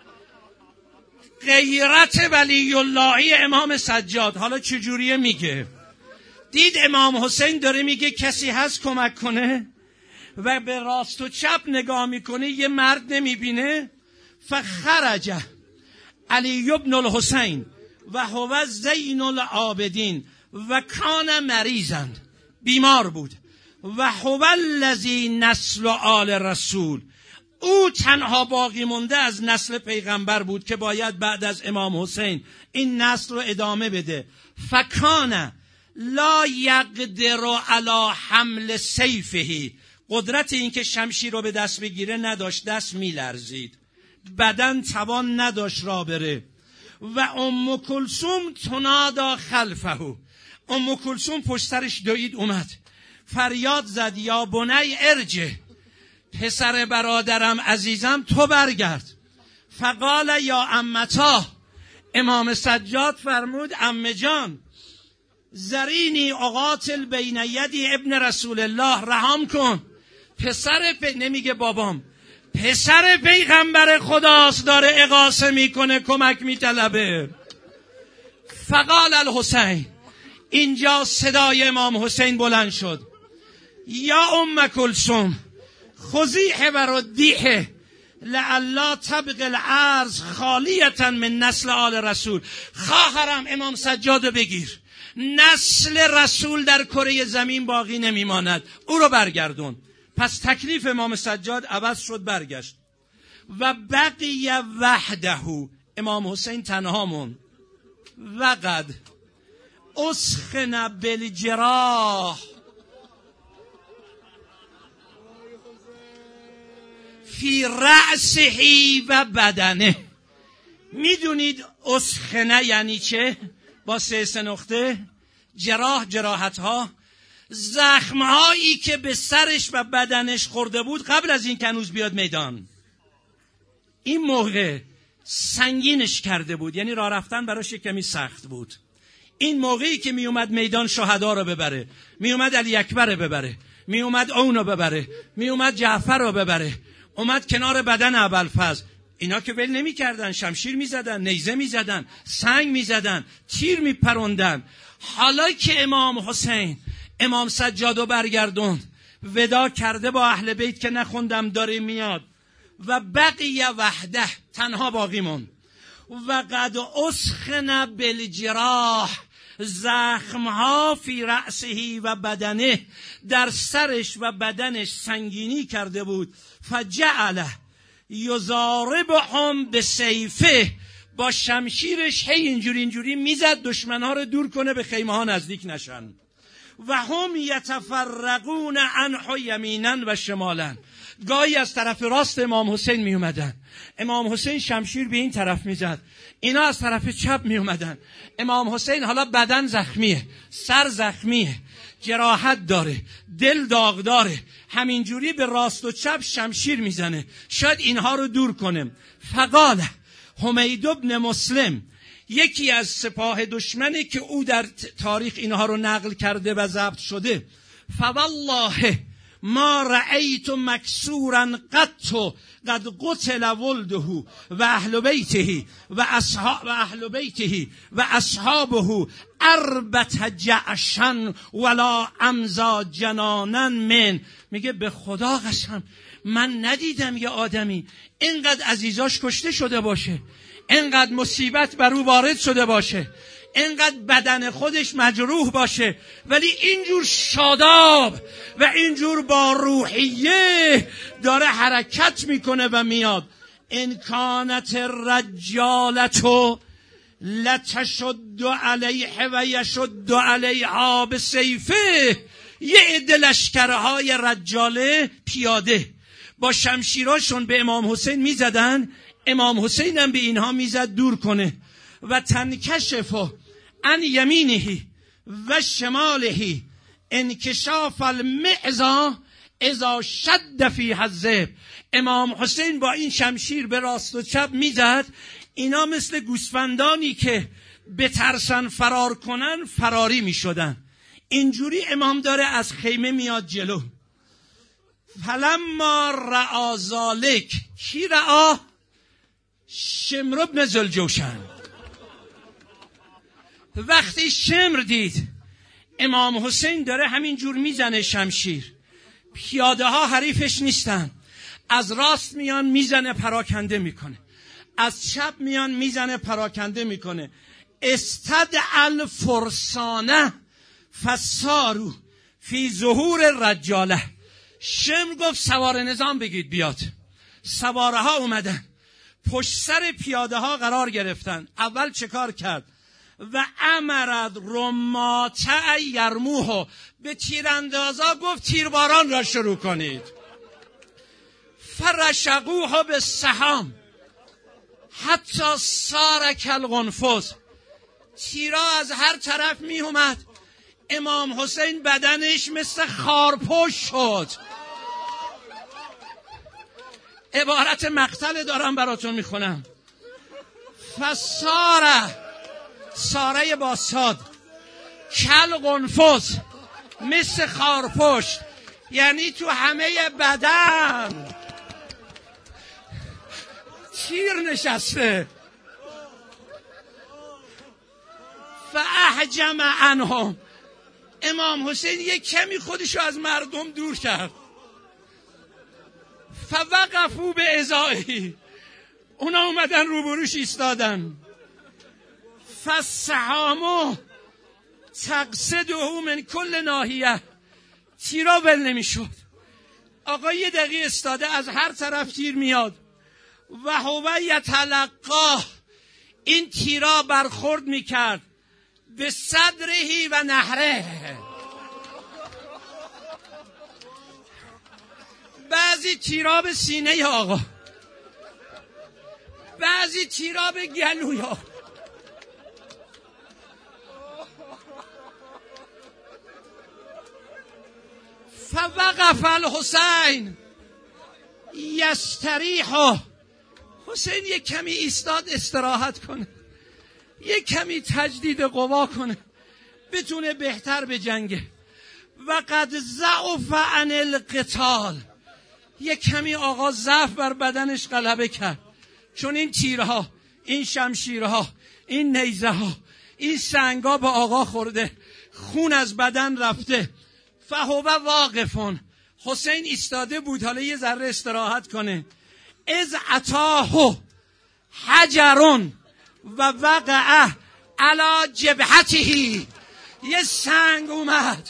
غیرت ولی اللهی امام سجاد. حالا چجوریه میگه؟ دید امام حسین داره میگه کسی هست کمک کنه و به راست و چپ نگاه میکنه، یه مرد نمیبینه. فخرج علی ابن الحسین و هو زین العابدین و کان مریضا، بیمار بود. و هو الذی نسل آل رسول، او تنها باقی مونده از نسل پیغمبر بود که باید بعد از امام حسین این نسل رو ادامه بده. فکان لا یقدر علی حمل سیفه، قدرت این که شمشیر رو به دست بگیره نداشت، دست میلرزید، بدن توان نداشت را بره. و ام کلثوم تنادا خلفه، ام کلثوم پشت سرش دوید اومد، فریاد زد یا بنی ارجع، پسر برادرم عزیزم تو برگرد. فقال یا عمتا، امام سجاد فرمود عمه جان، زرینی اقاتل بین یدی ابن رسول الله، رهام کن پسر پی... نمیگه بابام، پسر پیغمبر خداست، داره اغاثه میکنه، کمک میطلبه. فقال الحسین، اینجا صدای امام حسین بلند شد، یا ام کلثوم خذی حبردیه لعلا تبق الارض خالیتا من نسل آل رسول. خواهرم امام سجادو بگیر، نسل رسول در کره زمین باقی نمیماند، او رو برگردون. پس تکلیف امام سجاد عوض شد، برگشت. و بقی وحده، امام حسین تنها موند. وقد اسخن بالجراح فی رأسه و بدنه. میدونید اسخنه یعنی چه؟ با سه سه نقطه. جراح، جراحت ها، زخم هایی که به سرش و بدنش خورده بود قبل از این که هنوز بیاد میدان. این موقع سنگینش کرده بود، یعنی راه رفتن براش کمی سخت بود. این موقعی که می اومد میدان شهدا رو ببره، می اومد علی اکبر رو ببره، می اومد اون رو ببره، می اومد جعفر رو ببره، اومد کنار بدن ابوالفضل. اینا که ول نمی کردن، شمشیر می زدن، نیزه می زدن، سنگ می زدن، تیر می پروندن. حالا که امام حسین امام سجادو برگردون، ودا کرده با اهل بیت که نخوندم داره میاد، و بقی وحده، تنها باقی موند. و قد اسخن بالجراح، زخمها فی رأسه و بدنه، در سرش و بدنش سنگینی کرده بود. فجعل یضاربهم بسیفه، با شمشیرش هی اینجوری اینجوری میزد دشمنها رو دور کنه، به خیمه ها نزدیک نشن. و هم یتفرقون عنه یمینا و شمالا، گاهی از طرف راست امام حسین می اومدن، امام حسین شمشیر به این طرف می زد، اینا از طرف چپ می اومدن. امام حسین حالا بدن زخمیه، سر زخمیه، جراحت داره، دل داغ داره، همینجوری به راست و چپ شمشیر میزنه، شاید اینها رو دور کنه. فقال حمید ابن مسلم، یکی از سپاه دشمنی که او در تاریخ اینها رو نقل کرده و ضبط شده، فوالله ما رأیت مکسورا قط قد قتل ولده و اهل بیته و اصحاب و اهل بیته و اصحابه اربت جعشن ولا امزا جنانن من. میگه به خدا قسم من ندیدم یه آدمی اینقدر عزیزاش کشته شده باشه، اینقدر مصیبت بر او وارد شده باشه، اینقدر بدن خودش مجروح باشه، ولی اینجور شاداب و اینجور با روحیه داره حرکت میکنه و میاد. ان کانت الرجالة لتشد علیه و یشد علیها بسیفه، یه عده لشکرهای رجاله پیاده با شمشیراشون به امام حسین میزدن، امام حسین هم به اینها میزد دور کنه. و تنکشف عن یمینه و شماله انکشاف المعزا اذا شد فی الذئب. امام حسین با این شمشیر به راست و چپ میزد، اینا مثل گوسفندانی که بترسن فرار کنن فراری میشدن. اینجوری امام داره از خیمه میاد جلو. فلما رعا ذالک، کی رعا؟ شمر بن ذوالجوشن. وقتی شمر دید امام حسین داره همینجور میزنه شمشیر، پیاده ها حریفش نیستن، از راست میان میزنه پراکنده میکنه، از چپ میان میزنه پراکنده میکنه. استدعى الفرسانه فسارو فی ظهور الرجاله. شمر گفت سوار نظام بگید بیاد. سواره ها اومدن پشت سر پیاده ها قرار گرفتن. اول چه کار کرد؟ و امرد رماته یرموه، به تیراندازا گفت تیرباران را شروع کنید. فرشقوه به سهام حتی سار کالقنفذ، تیرا از هر طرف می اومد، امام حسین بدنش مثل خارپشت شد. عبارت مقتل دارم براتون میخونم. فساره، ساره با صاد، کالقنفذ، مثل خارپشت، یعنی تو همه بدن تیر نشسته. فاحجم عنهم، امام حسین یک کمی خودشو از مردم دور کرد. فوقفوا به ازایی، اونا اومدن روبروش ایستادن. فالسهام تقصده من کل ناحیه، تیرا ول نمیشد. آقا یه دقیقه استاده، از هر طرف تیر میاد. و هو یتلقاه، این تیرا برخورد میکرد به صدرهی و نهره. بعضی تیرا به سینه آقا، بعضی تیرا به گلوی آقا. فوقف الحسین یستریح، حسین یک کمی ایستاد استراحت کنه، یک کمی تجدید قوا کنه، بتونه بهتر بجنگه. و قد ضعف عن القتال، یک کمی آقا ضعف بر بدنش غلبه کرد، چون این تیرها، این شمشیرها، این نیزه ها، این سنگا به آقا خورده، خون از بدن رفته. فهو واقفون، حسین ایستاده بود حالا یه ذره استراحت کنه. از اتاه حجرون و وقع علی جبهته، یه سنگ اومد،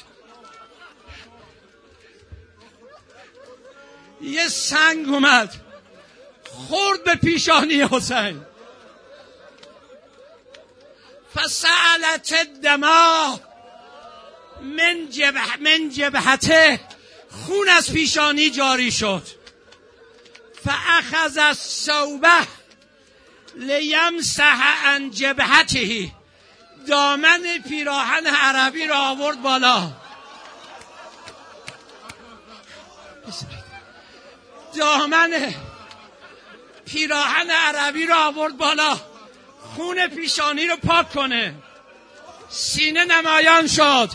یه سنگ اومد خورد به پیشانی حسین. فسالت الدماء من جبه من جبهته، خون از پیشانی جاری شد. فاخذ الثوبه لیمسح عن جبهته، دامن پیراهن عربی را آورد بالا. دامن پیراهن عربی را آورد بالا، خون پیشانی رو پاک کنه. سینه نمایان شد.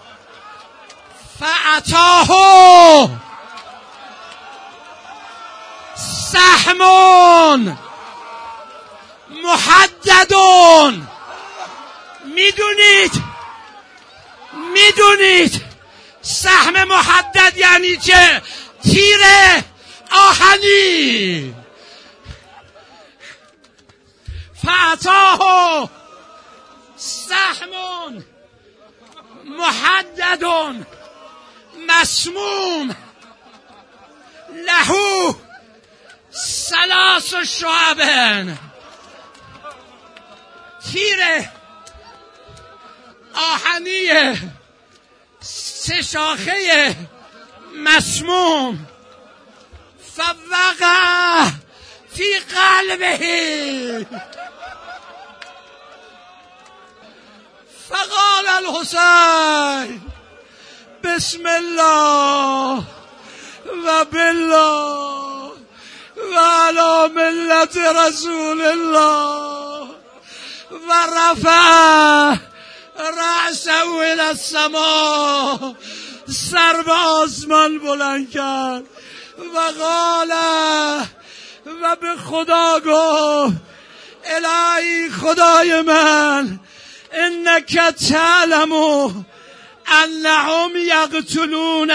فاتاه سهم محددون، میدونید میدونید سهم محدد یعنی چه؟ تیر آهنی. فاتاه سهم محددون مسموم له ثلاث شعب، تیر آهنی سه شاخه مسموم. فوقع فی قلبه، فقال الحسین بسم الله و بالله و علی ملت رسول الله، و رفع رأسه الی السماء، سر به آسمان بلند کرد. و قال، و به خدا گفت الهی خدای من، انک تعلم انهم یقتلون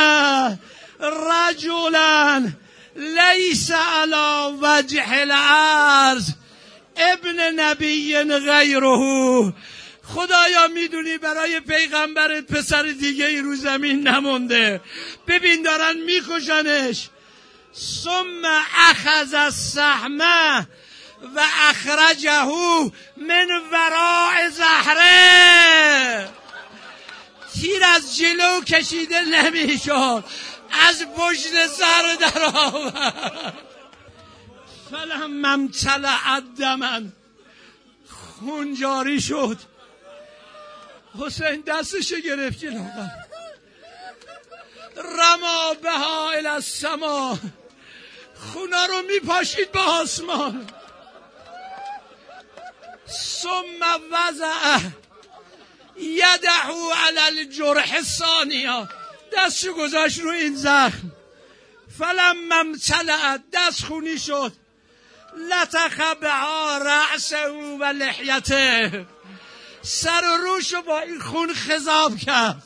رجلا لیس علی وجه الارض ابن نبی غیره. خدایا میدونی برای پیغمبرت پسر دیگه ای رو زمین نمونده، ببین دارن میکشنش. ثم اخذ السهم و اخرجه من وراء ظهره، تیر از جلو کشیده نمیشد، از پشت سر در آورد. فلما امتلأ دما، خون جاری شد. حسین دستش گرفت جلو، رما بها الی السما، خونا رو میپاشید به آسمان. ثم وضع یده علی الجرح الثانیه، دستشو گذاشت رو این زخم. فلما امتلأت، دست خونی شد. لطخ بها رأسه و لحیته، سر و روشو با این خون خضاب کرد.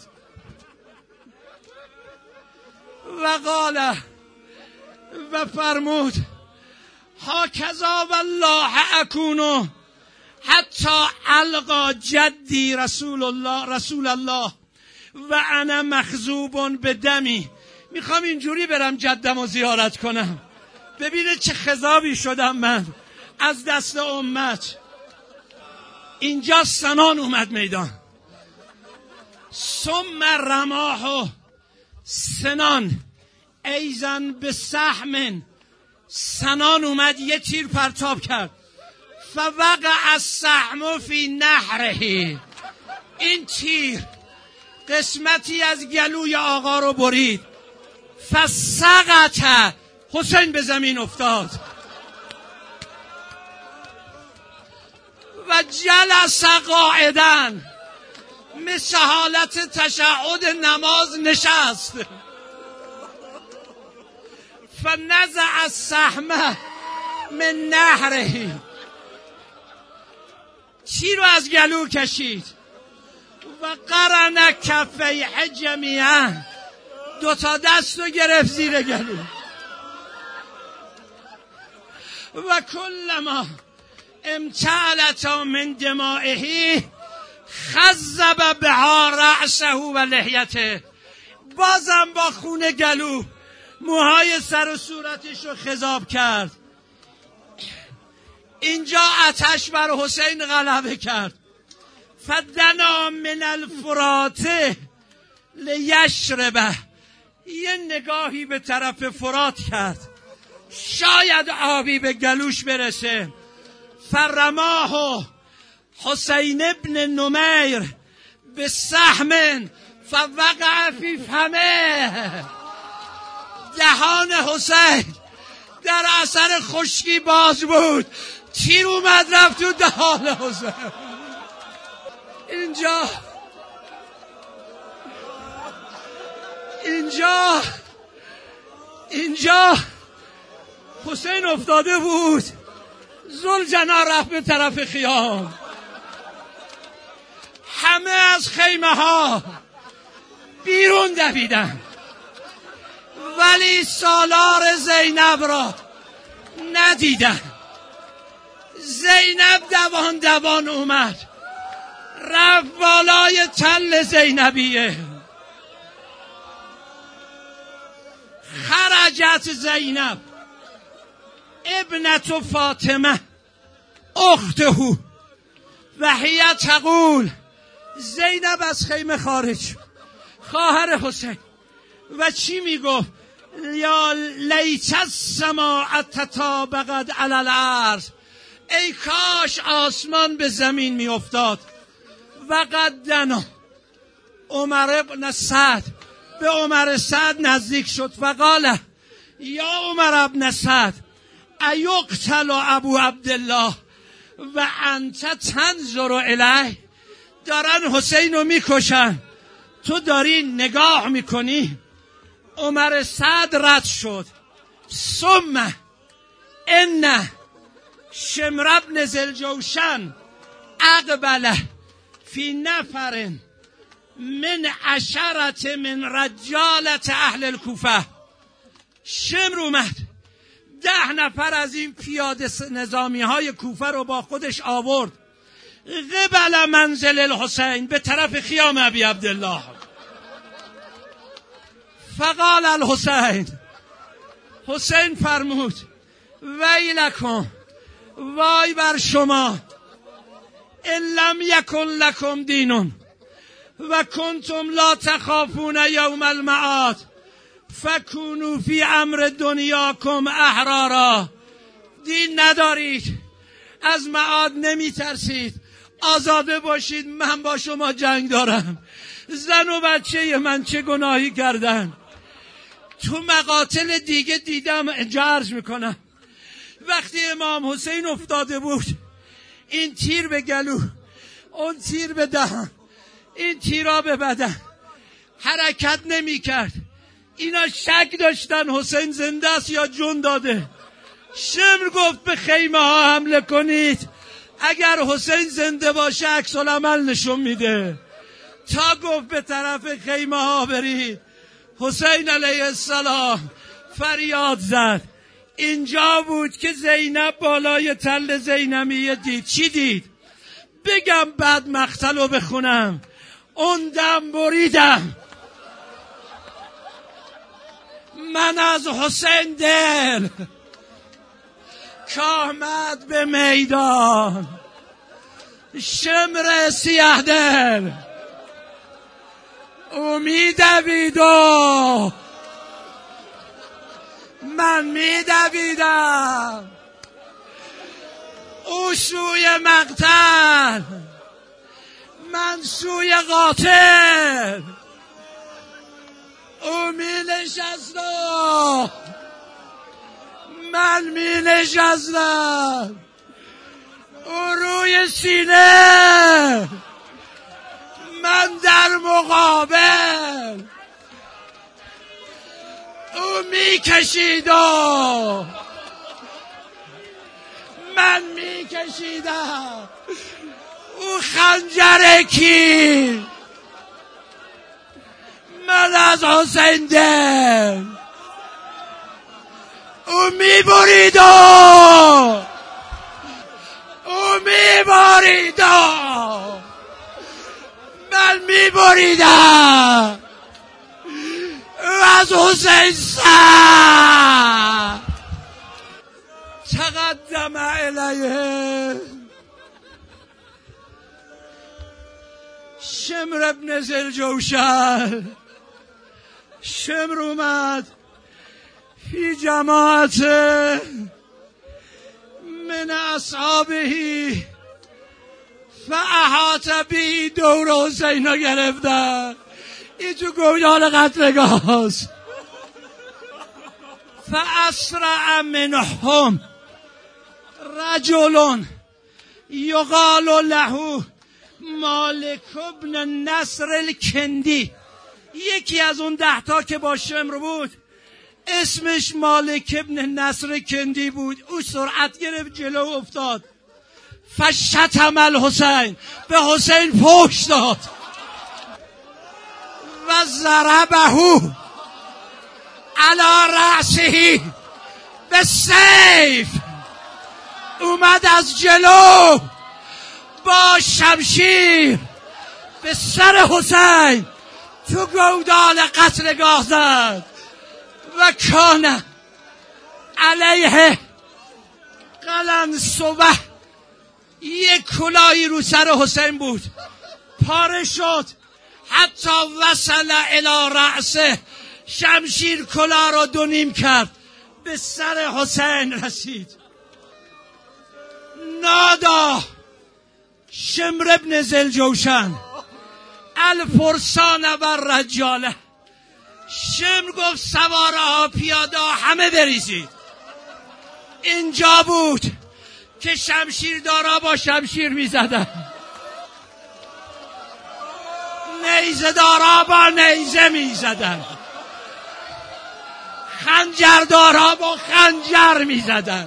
و قال، و فرمود هاکذا والله اکونو حتی القا جدی رسول الله رسول الله و انا مخضوب به دمی. میخوام اینجوری برم جدم و زیارت کنم. ببینه چه خضابی شدم من از دست امت. اینجا سنان اومد میدان. ثم رماه سنان ایزن به سهم، سنان اومد یه تیر پرتاب کرد. فوقع السهم فی نحره، این تیر قسمتی از گلوی آقا رو برید. فسقط، حسین به زمین افتاد. و جلس قاعداً، مثل حالت تشهد نماز نشست. فنزع السهم من نحره، تیر رو از گلو کشید. و قرن کفیه جمیعا، دو تا دست رو گرفت زیر گلو. و کلما امتعلت من دمائه خذب بها رأسه و لحیته، بازم با خون گلو موهای سر و صورتش رو خضاب کرد. اینجا آتش بر حسین غلبه کرد. فدنا من الفرات لیشربه، یه نگاهی به طرف فرات کرد، شاید آبی به گلوش برسه. فرماه حسین ابن نمیر به سهم فوقع فی فمه، دهان حسین در اثر خشکی باز بود، تیر اومد رفت تو دهان حسین. اینجا اینجا اینجا حسین افتاده بود. ذوالجلال رفت به طرف خیام. همه از خیمه ها بیرون دویدن، ولی سالار زینب را ندیدن. زینب دوان دوان اومد، رفت بالای تل زینبیه. خرجت زینب ابنت فاطمه اخته و هی تقول، زینب از خیمه خارج، خواهر حسین، و چی میگفت؟ یا لیت السماء تطابقت علی الارض، ای کاش آسمان به زمین میافتاد. و قدنا عمر ابن سعد، به عمر سعد نزدیک شد. فقال یا عمر ابن سعد ایقتل ابو عبدالله و انت تنظر الیه، دارن حسین رو میکشن، تو داری نگاه میکنی؟ عمر سعد رد شد. ثم ان شمر ابن ذوالجوشن اقبل فی نفر من عشرت من رجالت اهل الکوفه. شمر اومد، ده نفر از این پیاده نظامی های کوفه رو با خودش آورد قبل منزل الحسین، به طرف خیام ابی عبدالله. فقال الحسین، حسین فرمود ویلکم، وای بر شما، ان لم یکن لکم دینون و کنتم لا تخافون یوم المعاد فکونوا فی امر دنیاکم احرارا. دین ندارید، از معاد نمی ترسید، آزاده باشید، من با شما جنگ دارم. زن و بچه من چه گناهی کردن؟ تو مقاتل دیگه دیدم، جرج میکنم، وقتی امام حسین افتاده بود، این تیر به گلو، اون تیر به دهان، این تیرا به بدن، حرکت نمی کرد. اینا شک داشتن حسین زنده است یا جون داده. شمر گفت به خیمه ها حمله کنید، اگر حسین زنده باشه عکس العمل نشون میده. تا گفت به طرف خیمه ها برید، حسین علیه السلام فریاد زد. اینجا بود که زینب بالای تل زینمیه دید. چی دید؟ بگم بعد مقتل رو بخونم. اون دم بریدم من از حسین دل که آمد به میدان، شمر سیاه دل او میدوید و من میدویدم، او سوی مقتل من سوی قاتل. او می نشست و من می نشستم، او روی سینه من در مقابل. او می کشید و من می کشیدم. او خنجر کی من از حسین دل. او می برید و او می برید و من می بریدم. او از حسین سر تقدم علیه شمر ابن ذوالجوشن. شمر اومد فی جماعت من اصحابه فاحاط بی دور حسین گرفتن. این تو گویان قتلگاهست. فاسرع منهم رجل یقال له مالک ابن نصر الکندی. یکی از اون ده تا که با شمر بود اسمش مالک ابن نصر کندی بود. او سرعت گرفت جلو افتاد. فشتم الحسین، به حسین فحش داد. و ضربه علی رأسه بالسیف. اومد از جلو با شمشیر به سر حسین تو گودال قتلگاه زد. و کان علیه قلنسوه، یک کلاهی رو سر حسین بود پاره شد حتی وصل الی رأسه. شمشیر کلاه را دو نیم کرد، به سر حسین رسید. نادا شمر ابن ذوالجوشن الفرسان و الرجاله. شمر گفت سواره ها پیاده ها همه بریزید. اینجا بود که شمشیر دارا با شمشیر می زدن، نیزه دارا با نیزه می زدن، خنجر دارا با خنجر می زدن.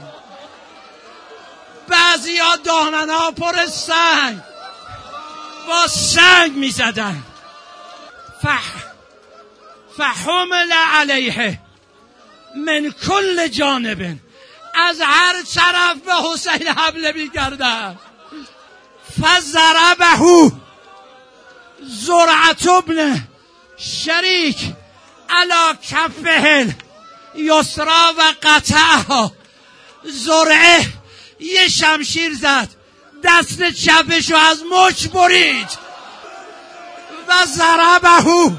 بعضی ها دامن ها پر سنگ با سنگ می زدن. فح فحمل علیه من کل جانب، از هر طرف به حسین حمله می کردن. فضربه زرعت ابن شریک علی کفه یسرا و قطعها. زرعه یه شمشیر زد، دست چپشو از مچ برید. و ضربه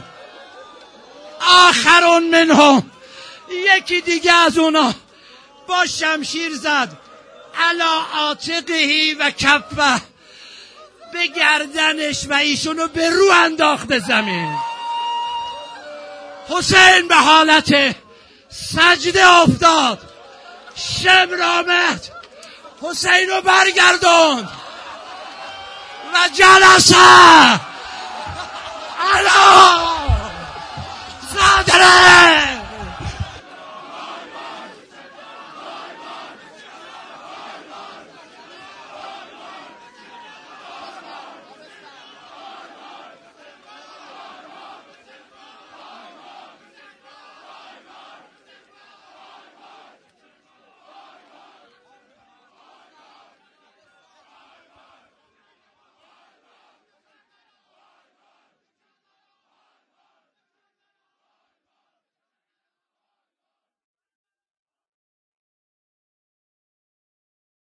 آخرون منهم، یکی دیگه از اونا با شمشیر زد علا عاتقه و کفه، به گردنش و ایشونو به رو انداخته زمین. حسین به حالت سجده افتاد. شمر آمد حسین رو برگردوند و جلسه علا خادره